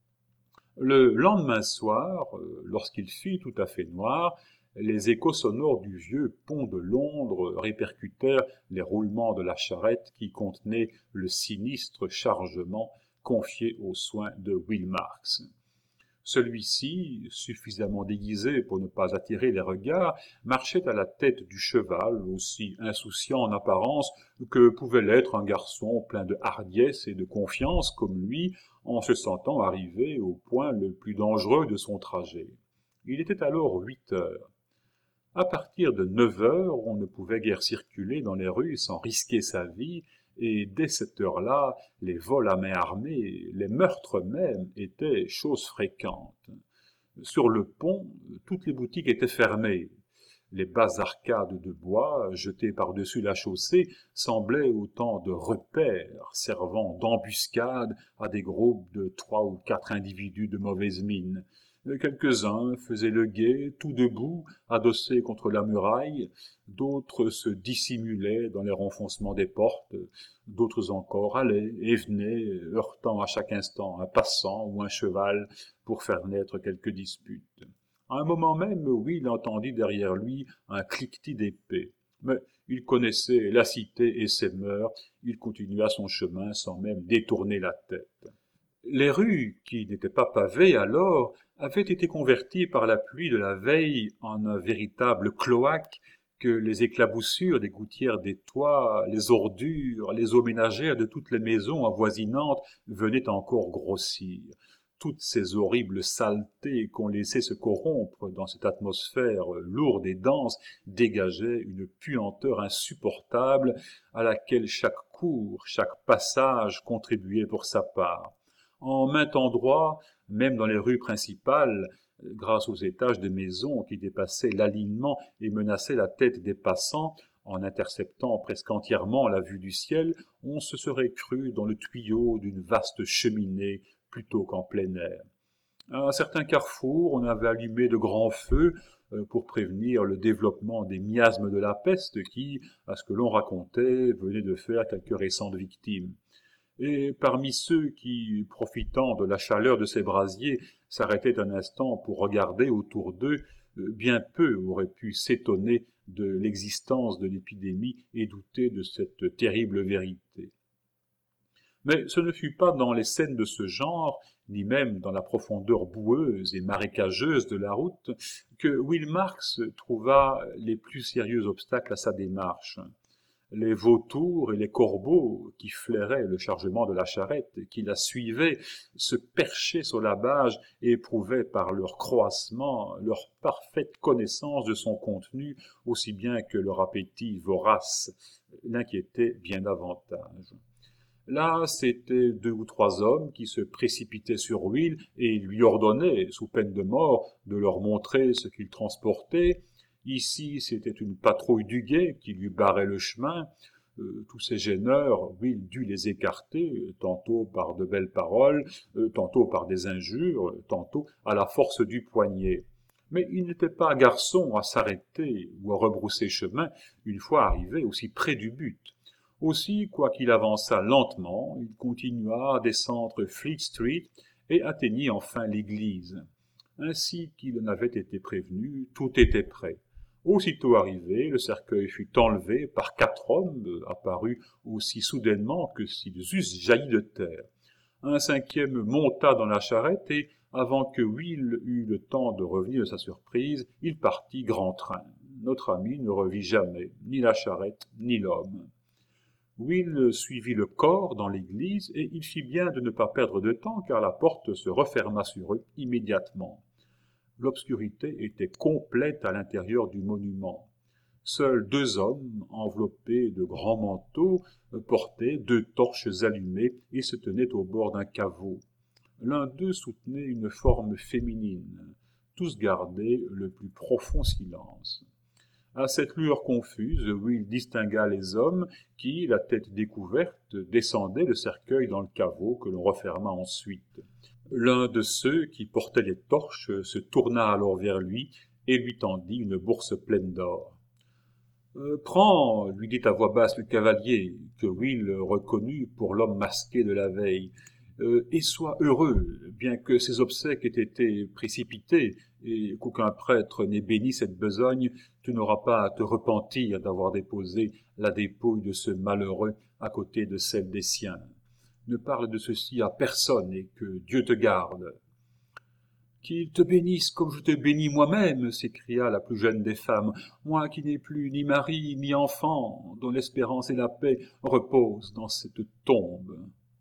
Le lendemain soir, lorsqu'il fit tout à fait noir, les échos sonores du vieux pont de Londres répercutèrent les roulements de la charrette qui contenait le sinistre chargement confié aux soins de Will Marks. Celui-ci, suffisamment déguisé pour ne pas attirer les regards, marchait à la tête du cheval, aussi insouciant en apparence que pouvait l'être un garçon plein de hardiesse et de confiance comme lui, en se sentant arrivé au point le plus dangereux de son trajet. Il était alors huit heures. À partir de neuf heures, on ne pouvait guère circuler dans les rues sans risquer sa vie, et dès cette heure-là, les vols à main armée, les meurtres même, étaient chose fréquente. Sur le pont, toutes les boutiques étaient fermées. Les basses arcades de bois, jetées par-dessus la chaussée, semblaient autant de repères servant d'embuscade à des groupes de trois ou quatre individus de mauvaise mine. Quelques-uns faisaient le guet, tout debout, adossés contre la muraille, d'autres se dissimulaient dans les renfoncements des portes, d'autres encore allaient et venaient, heurtant à chaque instant un passant ou un cheval pour faire naître quelque dispute. À un moment même, Will entendit derrière lui un cliquetis d'épée. Mais il connaissait la cité et ses mœurs, il continua son chemin sans même détourner la tête. Les rues, qui n'étaient pas pavées alors, avaient été converties par la pluie de la veille en un véritable cloaque que les éclaboussures des gouttières des toits, les ordures, les eaux ménagères de toutes les maisons avoisinantes venaient encore grossir. Toutes ces horribles saletés qu'on laissait se corrompre dans cette atmosphère lourde et dense dégageaient une puanteur insupportable à laquelle chaque cour, chaque passage contribuait pour sa part. En maint endroit, même dans les rues principales, grâce aux étages des maisons qui dépassaient l'alignement et menaçaient la tête des passants, en interceptant presque entièrement la vue du ciel, on se serait cru dans le tuyau d'une vaste cheminée plutôt qu'en plein air. À certains carrefours, on avait allumé de grands feux, pour prévenir le développement des miasmes de la peste qui, à ce que l'on racontait, venaient de faire quelques récentes victimes. Et parmi ceux qui, profitant de la chaleur de ces brasiers, s'arrêtaient un instant pour regarder autour d'eux, bien peu auraient pu s'étonner de l'existence de l'épidémie et douter de cette terrible vérité. Mais ce ne fut pas dans les scènes de ce genre, ni même dans la profondeur boueuse et marécageuse de la route, que Will Marks trouva les plus sérieux obstacles à sa démarche. Les vautours et les corbeaux qui flairaient le chargement de la charrette, qui la suivaient, se perchaient sur la bâge et éprouvaient par leur croissement leur parfaite connaissance de son contenu, aussi bien que leur appétit vorace l'inquiétait bien davantage. Là, c'étaient deux ou trois hommes qui se précipitaient sur Will et lui ordonnaient, sous peine de mort, de leur montrer ce qu'ils transportaient. Ici, c'était une patrouille du guet qui lui barrait le chemin. Euh, tous ces gêneurs, Will dut les écarter, tantôt par de belles paroles, euh, tantôt par des injures, tantôt à la force du poignet. Mais il n'était pas garçon à s'arrêter ou à rebrousser chemin une fois arrivé aussi près du but. Aussi, quoiqu'il avançât lentement, il continua à descendre Fleet Street et atteignit enfin l'église. Ainsi qu'il en avait été prévenu, tout était prêt. Aussitôt arrivé, le cercueil fut enlevé par quatre hommes, apparus aussi soudainement que s'ils eussent jailli de terre. Un cinquième monta dans la charrette et, avant que Will eût le temps de revenir de sa surprise, il partit grand train. Notre ami ne revit jamais ni la charrette ni l'homme. Will suivit le corps dans l'église et il fit bien de ne pas perdre de temps car la porte se referma sur eux immédiatement. L'obscurité était complète à l'intérieur du monument. Seuls deux hommes, enveloppés de grands manteaux, portaient deux torches allumées et se tenaient au bord d'un caveau. L'un d'eux soutenait une forme féminine. Tous gardaient le plus profond silence. À cette lueur confuse, Will distingua les hommes qui, la tête découverte, descendaient le cercueil dans le caveau que l'on referma ensuite. L'un de ceux qui portaient les torches se tourna alors vers lui et lui tendit une bourse pleine d'or. Euh, « Prends, lui dit à voix basse le cavalier, que Will reconnut pour l'homme masqué de la veille, euh, et sois heureux, bien que ces obsèques aient été précipités et qu'aucun prêtre n'ait béni cette besogne, tu n'auras pas à te repentir d'avoir déposé la dépouille de ce malheureux à côté de celle des siens. Ne parle de ceci à personne et que Dieu te garde. » « Qu'il te bénisse comme je te bénis moi-même, s'écria la plus jeune des femmes, moi qui n'ai plus ni mari ni enfant, dont l'espérance et la paix reposent dans cette tombe.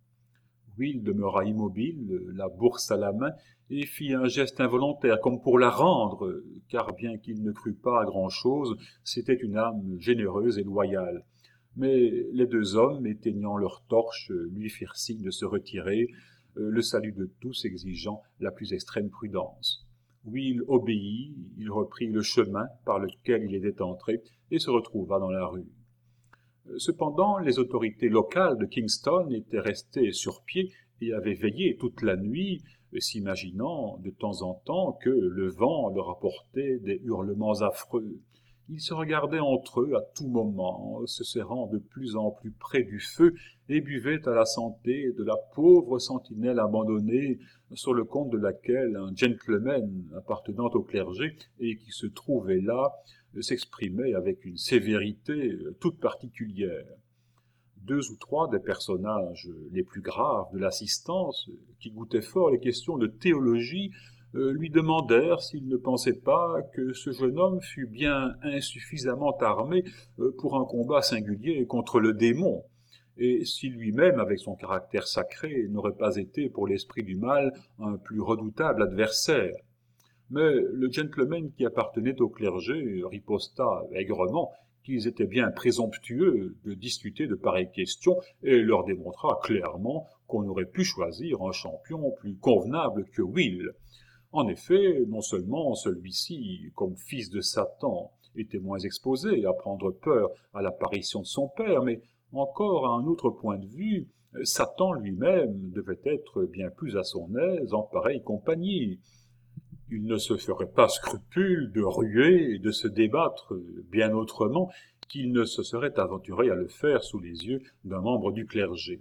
Will demeura immobile, la bourse à la main, et fit un geste involontaire, comme pour la rendre, car bien qu'il ne crût pas à grand-chose, c'était une âme généreuse et loyale. Mais les deux hommes, éteignant leurs torches, lui firent signe de se retirer, le salut de tous exigeant la plus extrême prudence. Will obéit, il reprit le chemin par lequel il était entré et se retrouva dans la rue. Cependant, les autorités locales de Kingston étaient restées sur pied et avaient veillé toute la nuit, s'imaginant de temps en temps que le vent leur apportait des hurlements affreux. Ils se regardaient entre eux à tout moment, se serrant de plus en plus près du feu et buvaient à la santé de la pauvre sentinelle abandonnée sur le compte de laquelle un gentleman appartenant au clergé et qui se trouvait là s'exprimait avec une sévérité toute particulière. Deux ou trois des personnages les plus graves de l'assistance, qui goûtaient fort les questions de théologie, euh, lui demandèrent s'il ne pensait pas que ce jeune homme fût bien insuffisamment armé euh, pour un combat singulier contre le démon, et si lui-même, avec son caractère sacré, n'aurait pas été pour l'esprit du mal un plus redoutable adversaire. Mais le gentleman qui appartenait au clergé riposta aigrement qu'ils étaient bien présomptueux de discuter de pareilles questions et leur démontra clairement qu'on aurait pu choisir un champion plus convenable que Will. En effet, non seulement celui-ci, comme fils de Satan, était moins exposé à prendre peur à l'apparition de son père, mais encore à un autre point de vue, Satan lui-même devait être bien plus à son aise en pareille compagnie. Il ne se ferait pas scrupule de ruer et de se débattre bien autrement qu'il ne se serait aventuré à le faire sous les yeux d'un membre du clergé.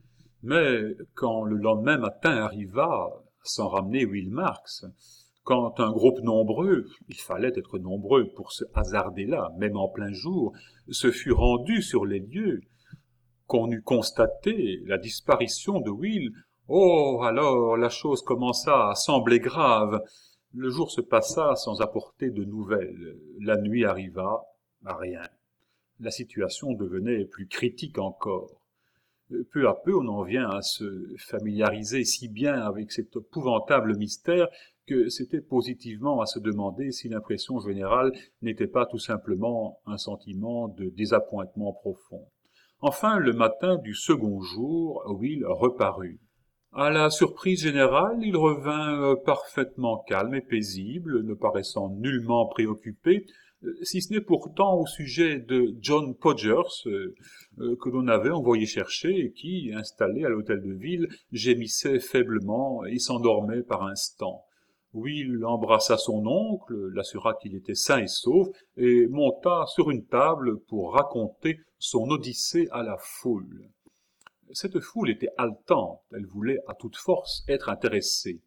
Mais quand le lendemain matin arriva, sans ramener Will Marks, quand un groupe nombreux, il fallait être nombreux pour se hasarder là, même en plein jour, se fut rendu sur les lieux, qu'on eut constaté la disparition de Will, oh, alors la chose commença à sembler grave. Le jour se passa sans apporter de nouvelles. La nuit arriva, rien. La situation devenait plus critique encore. Peu à peu, on en vient à se familiariser si bien avec cet épouvantable mystère que c'était positivement à se demander si l'impression générale n'était pas tout simplement un sentiment de désappointement profond. Enfin, le matin du second jour, Will reparut. À la surprise générale, il revint parfaitement calme et paisible, ne paraissant nullement préoccupé, si ce n'est pourtant au sujet de John Podgers, euh, euh, que l'on avait envoyé chercher et qui, installé à l'hôtel de ville, gémissait faiblement et s'endormait par instants. Will embrassa son oncle, l'assura qu'il était sain et sauf, et monta sur une table pour raconter son odyssée à la foule. Cette foule était haletante, elle voulait à toute force être intéressée.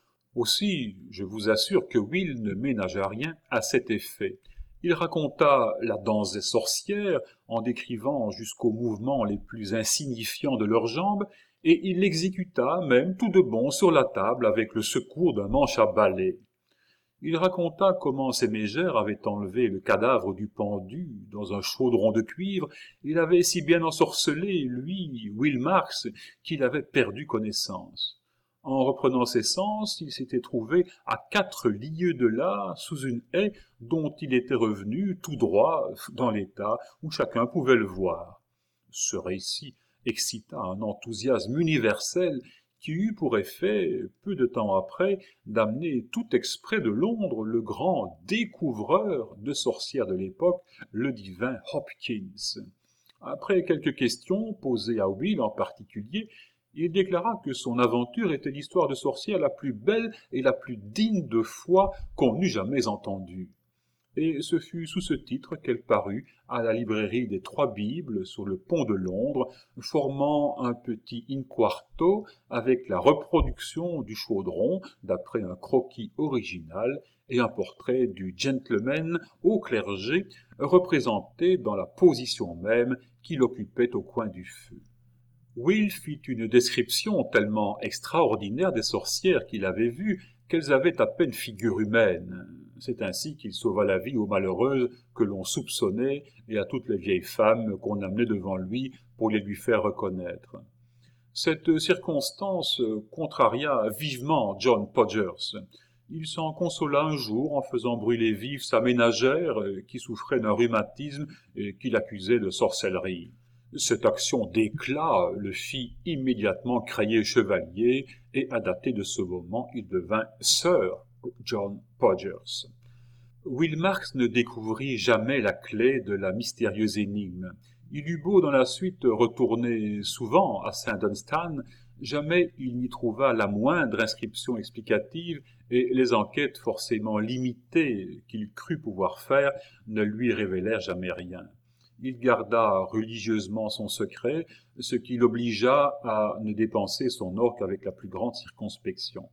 Aussi, je vous assure que Will ne ménagea rien à cet effet. Il raconta la danse des sorcières en décrivant jusqu'aux mouvements les plus insignifiants de leurs jambes, et il l'exécuta même tout de bon sur la table avec le secours d'un manche à balai. Il raconta comment ses mégères avaient enlevé le cadavre du pendu dans un chaudron de cuivre. Il avait si bien ensorcelé, lui, Will Marks, qu'il avait perdu connaissance. En reprenant ses sens, il s'était trouvé à quatre lieues de là, sous une haie dont il était revenu tout droit dans l'état où chacun pouvait le voir. Ce récit excita un enthousiasme universel qui eut pour effet, peu de temps après, d'amener tout exprès de Londres le grand découvreur de sorcières de l'époque, le divin Hopkins. Après quelques questions posées à Will en particulier, il déclara que son aventure était l'histoire de sorcière la plus belle et la plus digne de foi qu'on eût jamais entendue. Et ce fut sous ce titre qu'elle parut à la librairie des Trois Bibles sur le pont de Londres, formant un petit in-quarto avec la reproduction du chaudron d'après un croquis original et un portrait du gentleman au clergé représenté dans la position même qu'il occupait au coin du feu. Will fit une description tellement extraordinaire des sorcières qu'il avait vues qu'elles avaient à peine figure humaine. C'est ainsi qu'il sauva la vie aux malheureuses que l'on soupçonnait et à toutes les vieilles femmes qu'on amenait devant lui pour les lui faire reconnaître. Cette circonstance contraria vivement John Podgers. Il s'en consola un jour en faisant brûler vive sa ménagère qui souffrait d'un rhumatisme et qu'il accusait de sorcellerie. Cette action d'éclat le fit immédiatement créer chevalier, et à dater de ce moment, il devint Sir John Podgers. Will Marks ne découvrit jamais la clé de la mystérieuse énigme. Il eut beau dans la suite retourner souvent à Saint Dunstan, jamais il n'y trouva la moindre inscription explicative, et les enquêtes forcément limitées qu'il crut pouvoir faire ne lui révélèrent jamais rien. Il garda religieusement son secret, ce qui l'obligea à ne dépenser son or qu'avec la plus grande circonspection.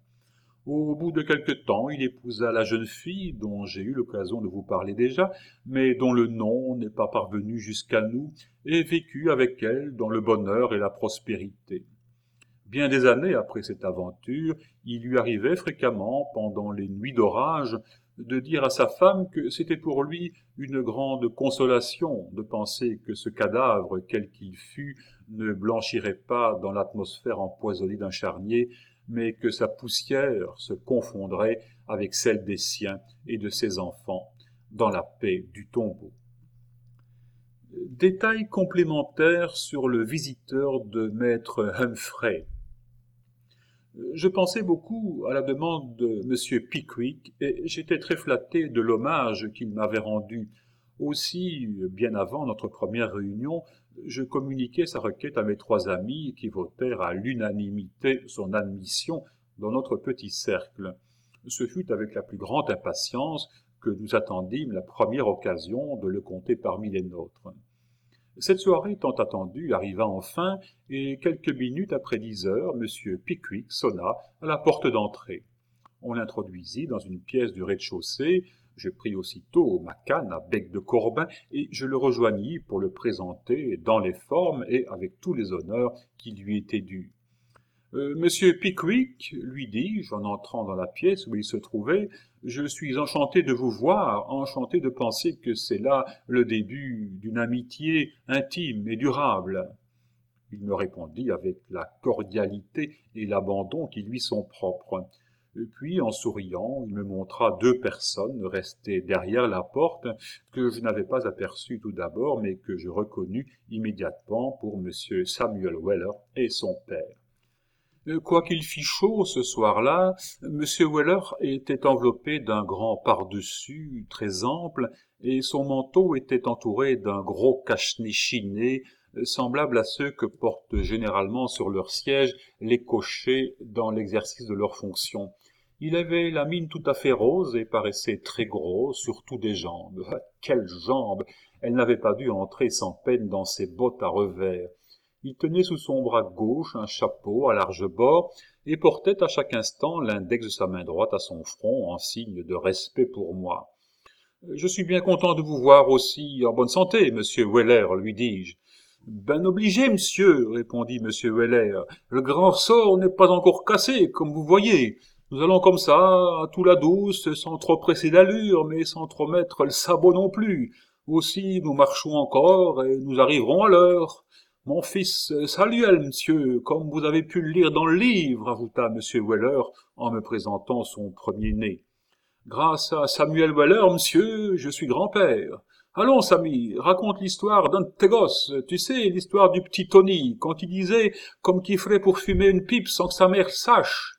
Au bout de quelque temps, il épousa la jeune fille dont j'ai eu l'occasion de vous parler déjà, mais dont le nom n'est pas parvenu jusqu'à nous, et vécut avec elle dans le bonheur et la prospérité. Bien des années après cette aventure, il lui arrivait fréquemment, pendant les nuits d'orage, de dire à sa femme que c'était pour lui une grande consolation de penser que ce cadavre, quel qu'il fût, ne blanchirait pas dans l'atmosphère empoisonnée d'un charnier, mais que sa poussière se confondrait avec celle des siens et de ses enfants dans la paix du tombeau. Détail complémentaire sur le visiteur de maître Humphrey. Je pensais beaucoup à la demande de M. Pickwick et j'étais très flatté de l'hommage qu'il m'avait rendu. Aussi, bien avant notre première réunion, je communiquai sa requête à mes trois amis qui votèrent à l'unanimité son admission dans notre petit cercle. Ce fut avec la plus grande impatience que nous attendîmes la première occasion de le compter parmi les nôtres. Cette soirée tant attendue arriva enfin, et quelques minutes après dix heures, M. Pickwick sonna à la porte d'entrée. On l'introduisit dans une pièce du rez-de-chaussée. Je pris aussitôt ma canne à bec de Corbin et je le rejoignis pour le présenter dans les formes et avec tous les honneurs qui lui étaient dus. Euh, Monsieur Pickwick, lui dis-je en entrant dans la pièce où il se trouvait, je suis enchanté de vous voir, enchanté de penser que c'est là le début d'une amitié intime et durable. Il me répondit avec la cordialité et l'abandon qui lui sont propres. Puis, en souriant, il me montra deux personnes restées derrière la porte, que je n'avais pas aperçues tout d'abord, mais que je reconnus immédiatement pour M. Samuel Weller et son père. Quoiqu'il fît chaud ce soir-là, M. Weller était enveloppé d'un grand pardessus très ample, et son manteau était entouré d'un gros cache-nez chiné, semblable à ceux que portent généralement sur leur siège les cochers dans l'exercice de leurs fonctions. Il avait la mine tout à fait rose et paraissait très gros, surtout des jambes. Ah, quelles jambes! Elles n'avaient pas dû entrer sans peine dans ses bottes à revers. Il tenait sous son bras gauche un chapeau à large bord et portait à chaque instant l'index de sa main droite à son front en signe de respect pour moi. « Je suis bien content de vous voir aussi en bonne santé, monsieur Weller, lui dis-je. »« Ben obligé, monsieur, répondit monsieur Weller. Le grand sort n'est pas encore cassé, comme vous voyez. Nous allons comme ça, à tout la douce, sans trop presser d'allure, mais sans trop mettre le sabot non plus. Aussi, nous marchons encore et nous arriverons à l'heure. Mon fils Samuel, monsieur, comme vous avez pu le lire dans le livre, ajouta monsieur Weller en me présentant son premier-né. Grâce à Samuel Weller, monsieur, je suis grand-père. Allons, Samy, raconte l'histoire d'un de tes gosses. Tu sais, l'histoire du petit Tony, quand il disait comme qu'il ferait pour fumer une pipe sans que sa mère sache.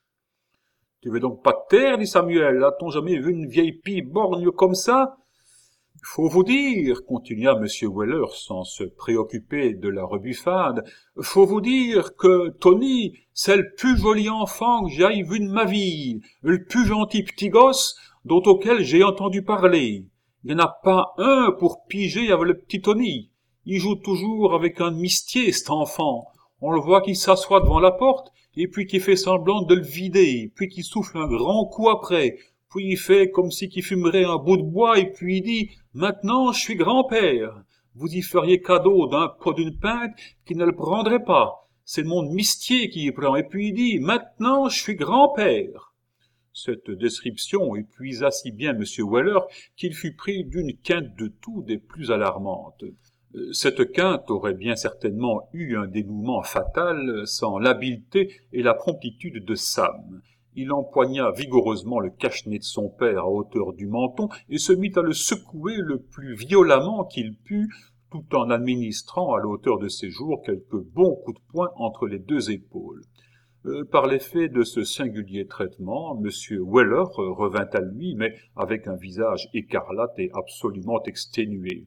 Tu veux donc pas te taire, dit Samuel. A-t-on jamais vu une vieille pipe borgne comme ça? Faut vous dire, continua M. Weller sans se préoccuper de la rebuffade, faut vous dire que Tony, c'est le plus joli enfant que j'aille vu de ma vie, le plus gentil petit gosse dont auquel j'ai entendu parler. Il n'y en a pas un pour piger avec le petit Tony. Il joue toujours avec un mistier, cet enfant. On le voit qu'il s'assoit devant la porte, et puis qu'il fait semblant de le vider, puis qu'il souffle un grand coup après, puis il fait comme si qu'il fumerait un bout de bois, et puis il dit « Maintenant, je suis grand-père. Vous y feriez cadeau d'un pot d'une pinte qui ne le prendrait pas. C'est le monde mistier qui y prend. » Et puis il dit « Maintenant, je suis grand-père. » Cette description épuisa si bien M. Weller qu'il fut pris d'une quinte de tout des plus alarmantes. Cette quinte aurait bien certainement eu un dénouement fatal sans l'habileté et la promptitude de Sam. Il empoigna vigoureusement le cache-nez de son père à hauteur du menton et se mit à le secouer le plus violemment qu'il put, tout en administrant à la hauteur de ses jours quelques bons coups de poing entre les deux épaules. Euh, par l'effet de ce singulier traitement, M. Weller revint à lui, mais avec un visage écarlate et absolument exténué.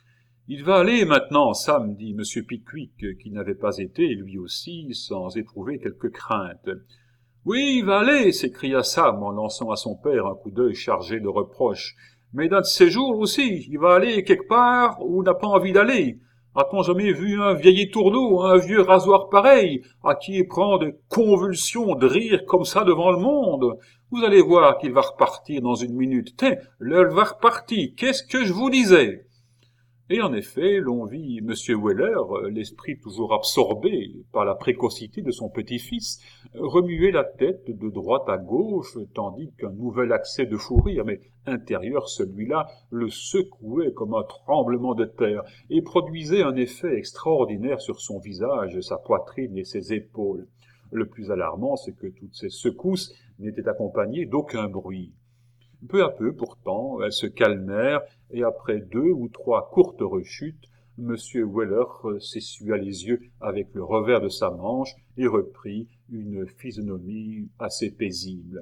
« Il va aller maintenant, Sam, dit M. Pickwick, qui n'avait pas été, lui aussi, sans éprouver quelque crainte. « Oui, il va aller, s'écria Sam en lançant à son père un coup d'œil chargé de reproches. Mais d'un de ces jours aussi, il va aller quelque part où n'a pas envie d'aller. A-t-on jamais vu un vieil étourneau, un vieux rasoir pareil, à qui il prend des convulsions de rire comme ça devant le monde? Vous allez voir qu'il va repartir dans une minute. Tiens, l'heure va repartir. Qu'est-ce que je vous disais? » Et en effet, l'on vit M. Weller, l'esprit toujours absorbé par la précocité de son petit-fils, remuer la tête de droite à gauche, tandis qu'un nouvel accès de fou rire, mais intérieur celui-là, le secouait comme un tremblement de terre, et produisait un effet extraordinaire sur son visage, sa poitrine et ses épaules. Le plus alarmant, c'est que toutes ces secousses n'étaient accompagnées d'aucun bruit. Peu à peu, pourtant, elles se calmèrent, et après deux ou trois courtes rechutes, M. Weller s'essuia les yeux avec le revers de sa manche et reprit une physionomie assez paisible.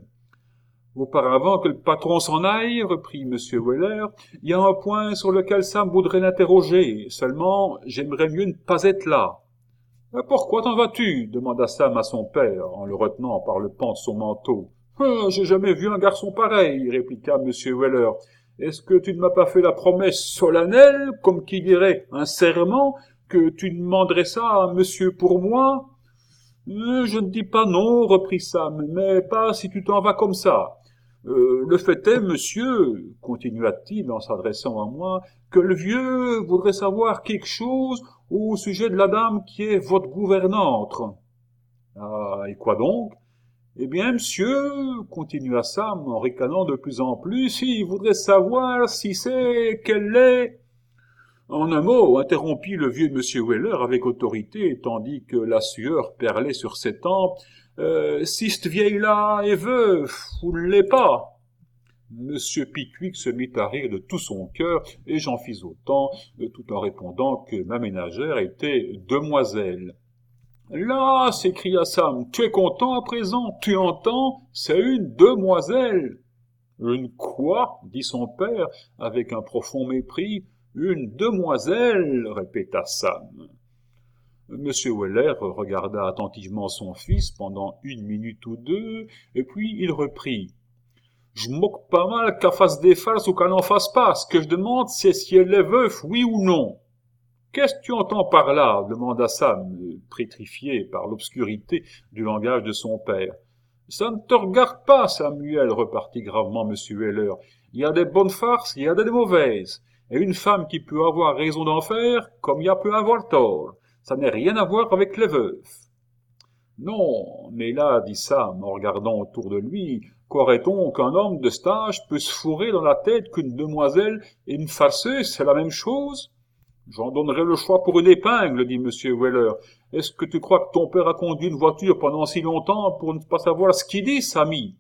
« Auparavant que le patron s'en aille, reprit M. Weller, il y a un point sur lequel Sam voudrait l'interroger, seulement j'aimerais mieux ne pas être là. »« Pourquoi t'en vas-tu » demanda Sam à son père, en le retenant par le pan de son manteau. Ah, j'ai jamais vu un garçon pareil, répliqua monsieur Weller. Est-ce que tu ne m'as pas fait la promesse solennelle, comme qui dirait un serment, que tu demanderais ça à monsieur pour moi? Euh, je ne dis pas non, reprit Sam, mais pas si tu t'en vas comme ça. Euh, le fait est, monsieur, continua-t-il en s'adressant à moi, que le vieux voudrait savoir quelque chose au sujet de la dame qui est votre gouvernante. Ah, et quoi donc? Eh bien, monsieur, continua Sam en ricanant de plus en plus, il voudrait savoir si c'est qu'elle est... En un mot, interrompit le vieux monsieur Weller avec autorité, tandis que la sueur perlait sur ses tempes, euh, si cette vieille-là est veuve, ou ne l'est pas. Monsieur Pickwick se mit à rire de tout son cœur, et j'en fis autant, tout en répondant que ma ménagère était demoiselle. Là, s'écria Sam, tu es content à présent, tu entends, c'est une demoiselle. Une quoi? Dit son père, avec un profond mépris. Une demoiselle, répéta Sam. Monsieur Weller regarda attentivement son fils pendant une minute ou deux, et puis il reprit. Je moque pas mal qu'elle fasse des farces ou qu'elle n'en fasse pas. Ce que je demande, c'est si elle est veuve, oui ou non. Qu'est-ce que tu entends par là? Demanda Sam, pétrifié par l'obscurité du langage de son père. Ça ne te regarde pas, Samuel, repartit gravement monsieur Weller. Il y a des bonnes farces, il y a des mauvaises. Et une femme qui peut avoir raison d'en faire, comme il y a peut avoir tort. Ça n'a rien à voir avec les veuves. Non, mais là, dit Sam, en regardant autour de lui, croirait-on qu'un homme de stage peut se fourrer dans la tête qu'une demoiselle et une farceuse, c'est la même chose? J'en donnerai le choix pour une épingle, dit monsieur Weller. Est-ce que tu crois que ton père a conduit une voiture pendant si longtemps pour ne pas savoir ce qu'il dit, Sammy?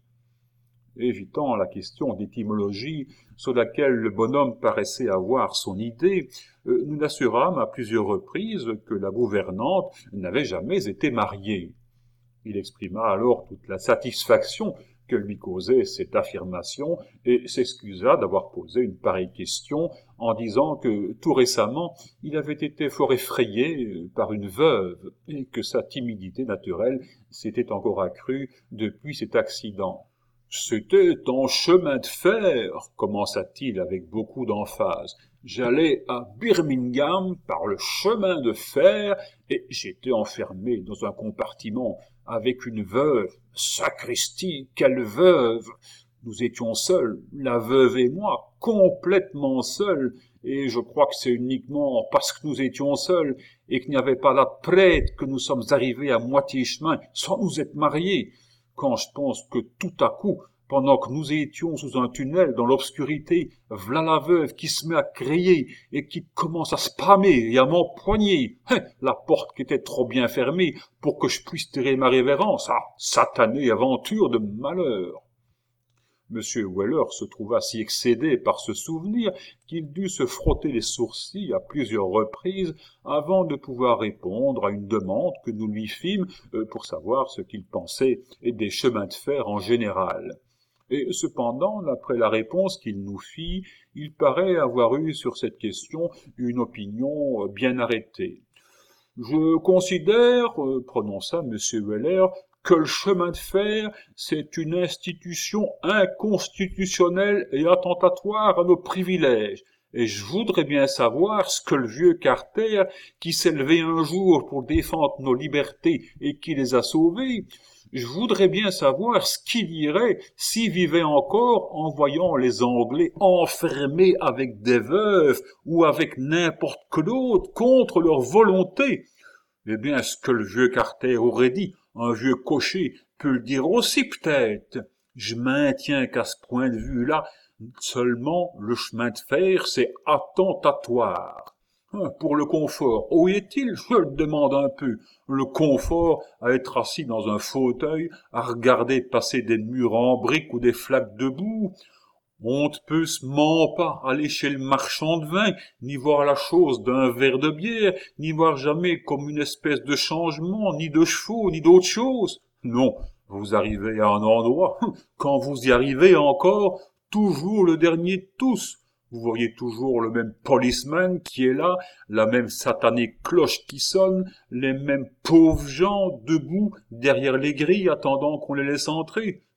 Évitant la question d'étymologie sur laquelle le bonhomme paraissait avoir son idée, euh, nous l'assurâmes à plusieurs reprises que la gouvernante n'avait jamais été mariée. Il exprima alors toute la satisfaction que lui causait cette affirmation et s'excusa d'avoir posé une pareille question en disant que tout récemment il avait été fort effrayé par une veuve et que sa timidité naturelle s'était encore accrue depuis cet accident. « C'était en chemin de fer, commença-t-il avec beaucoup d'emphase. J'allais à Birmingham par le chemin de fer et j'étais enfermé dans un compartiment avec une veuve. Sacristi, quelle veuve! Nous étions seuls, la veuve et moi, complètement seuls, et je crois que c'est uniquement parce que nous étions seuls et qu'il n'y avait pas la prête que nous sommes arrivés à moitié chemin sans nous être mariés. Quand je pense que tout à coup, pendant que nous étions sous un tunnel dans l'obscurité, v'là la veuve qui se met à crier et qui commence à spammer et à m'empoigner. Hein, la porte qui était trop bien fermée pour que je puisse tirer ma révérence. Ah, satanée aventure de malheur! Monsieur Weller se trouva si excédé par ce souvenir qu'il dut se frotter les sourcils à plusieurs reprises avant de pouvoir répondre à une demande que nous lui fîmes pour savoir ce qu'il pensait des chemins de fer en général. Et cependant, d'après la réponse qu'il nous fit, il paraît avoir eu sur cette question une opinion bien arrêtée. « Je considère, prononça monsieur Weller, que le chemin de fer, c'est une institution inconstitutionnelle et attentatoire à nos privilèges. Et je voudrais bien savoir ce que le vieux Carter, qui s'est levé un jour pour défendre nos libertés et qui les a sauvées, je voudrais bien savoir ce qu'il dirait s'il vivait encore en voyant les Anglais enfermés avec des veuves ou avec n'importe que d'autre contre leur volonté. Eh bien, ce que le vieux Carter aurait dit, un vieux cocher peut le dire aussi peut-être. Je maintiens qu'à ce point de vue-là, seulement le chemin de fer, c'est attentatoire. Pour le confort, où est-il? Je le demande un peu. Le confort à être assis dans un fauteuil, à regarder passer des murs en briques ou des flaques de boue. On ne peut ment pas aller chez le marchand de vin, ni voir la chose d'un verre de bière, ni voir jamais comme une espèce de changement, ni de chevaux, ni d'autre chose. Non, vous arrivez à un endroit, quand vous y arrivez encore, toujours le dernier de tous. Vous voyez toujours le même policeman qui est là, la même satanée cloche qui sonne, les mêmes pauvres gens debout derrière les grilles attendant qu'on les laisse entrer. C'est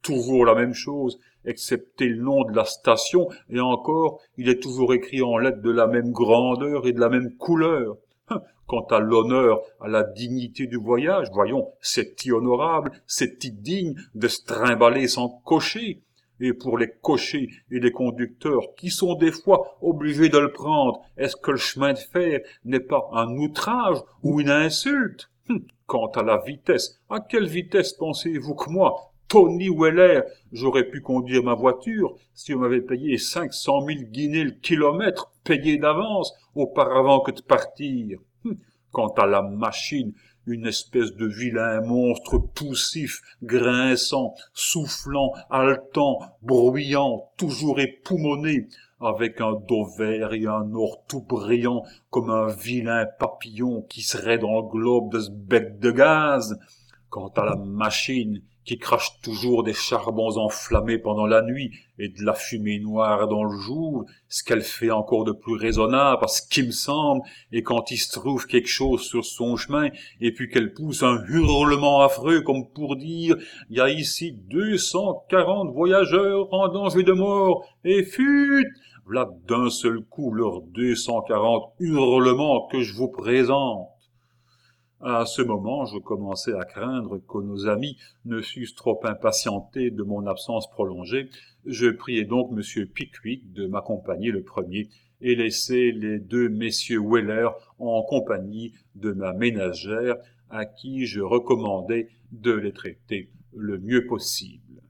toujours la même chose, excepté le nom de la station, et encore, il est toujours écrit en lettres de la même grandeur et de la même couleur. Quant à l'honneur, à la dignité du voyage, voyons, c'est-y honorable, c'est-y digne de se trimballer sans cocher. Et pour les cochers et les conducteurs, qui sont des fois obligés de le prendre, est-ce que le chemin de fer n'est pas un outrage ou une insulte? Hum. Quant à la vitesse, à quelle vitesse pensez-vous que moi, Tony Weller, j'aurais pu conduire ma voiture si on m'avait payé cinq cent mille guinées le kilomètre, payé d'avance, auparavant que de partir? Hum. Quant à la machine, une espèce de vilain monstre poussif, grinçant, soufflant, haletant, bruyant, toujours époumoné, avec un dos vert et un or tout brillant comme un vilain papillon qui serait dans le globe de ce bec de gaz. Quant à la machine, qui crache toujours des charbons enflammés pendant la nuit et de la fumée noire dans le jour, ce qu'elle fait encore de plus raisonnable, à ce qui me semble, et quand il se trouve quelque chose sur son chemin, et puis qu'elle pousse un hurlement affreux comme pour dire « Il y a ici deux cent quarante voyageurs en danger de mort, et fut !» Voilà d'un seul coup leurs deux cent quarante hurlements que je vous présente. À ce moment, je commençais à craindre que nos amis ne fussent trop impatientés de mon absence prolongée. Je priai donc Monsieur Pickwick de m'accompagner le premier et laisser les deux messieurs Weller en compagnie de ma ménagère, à qui je recommandai de les traiter le mieux possible.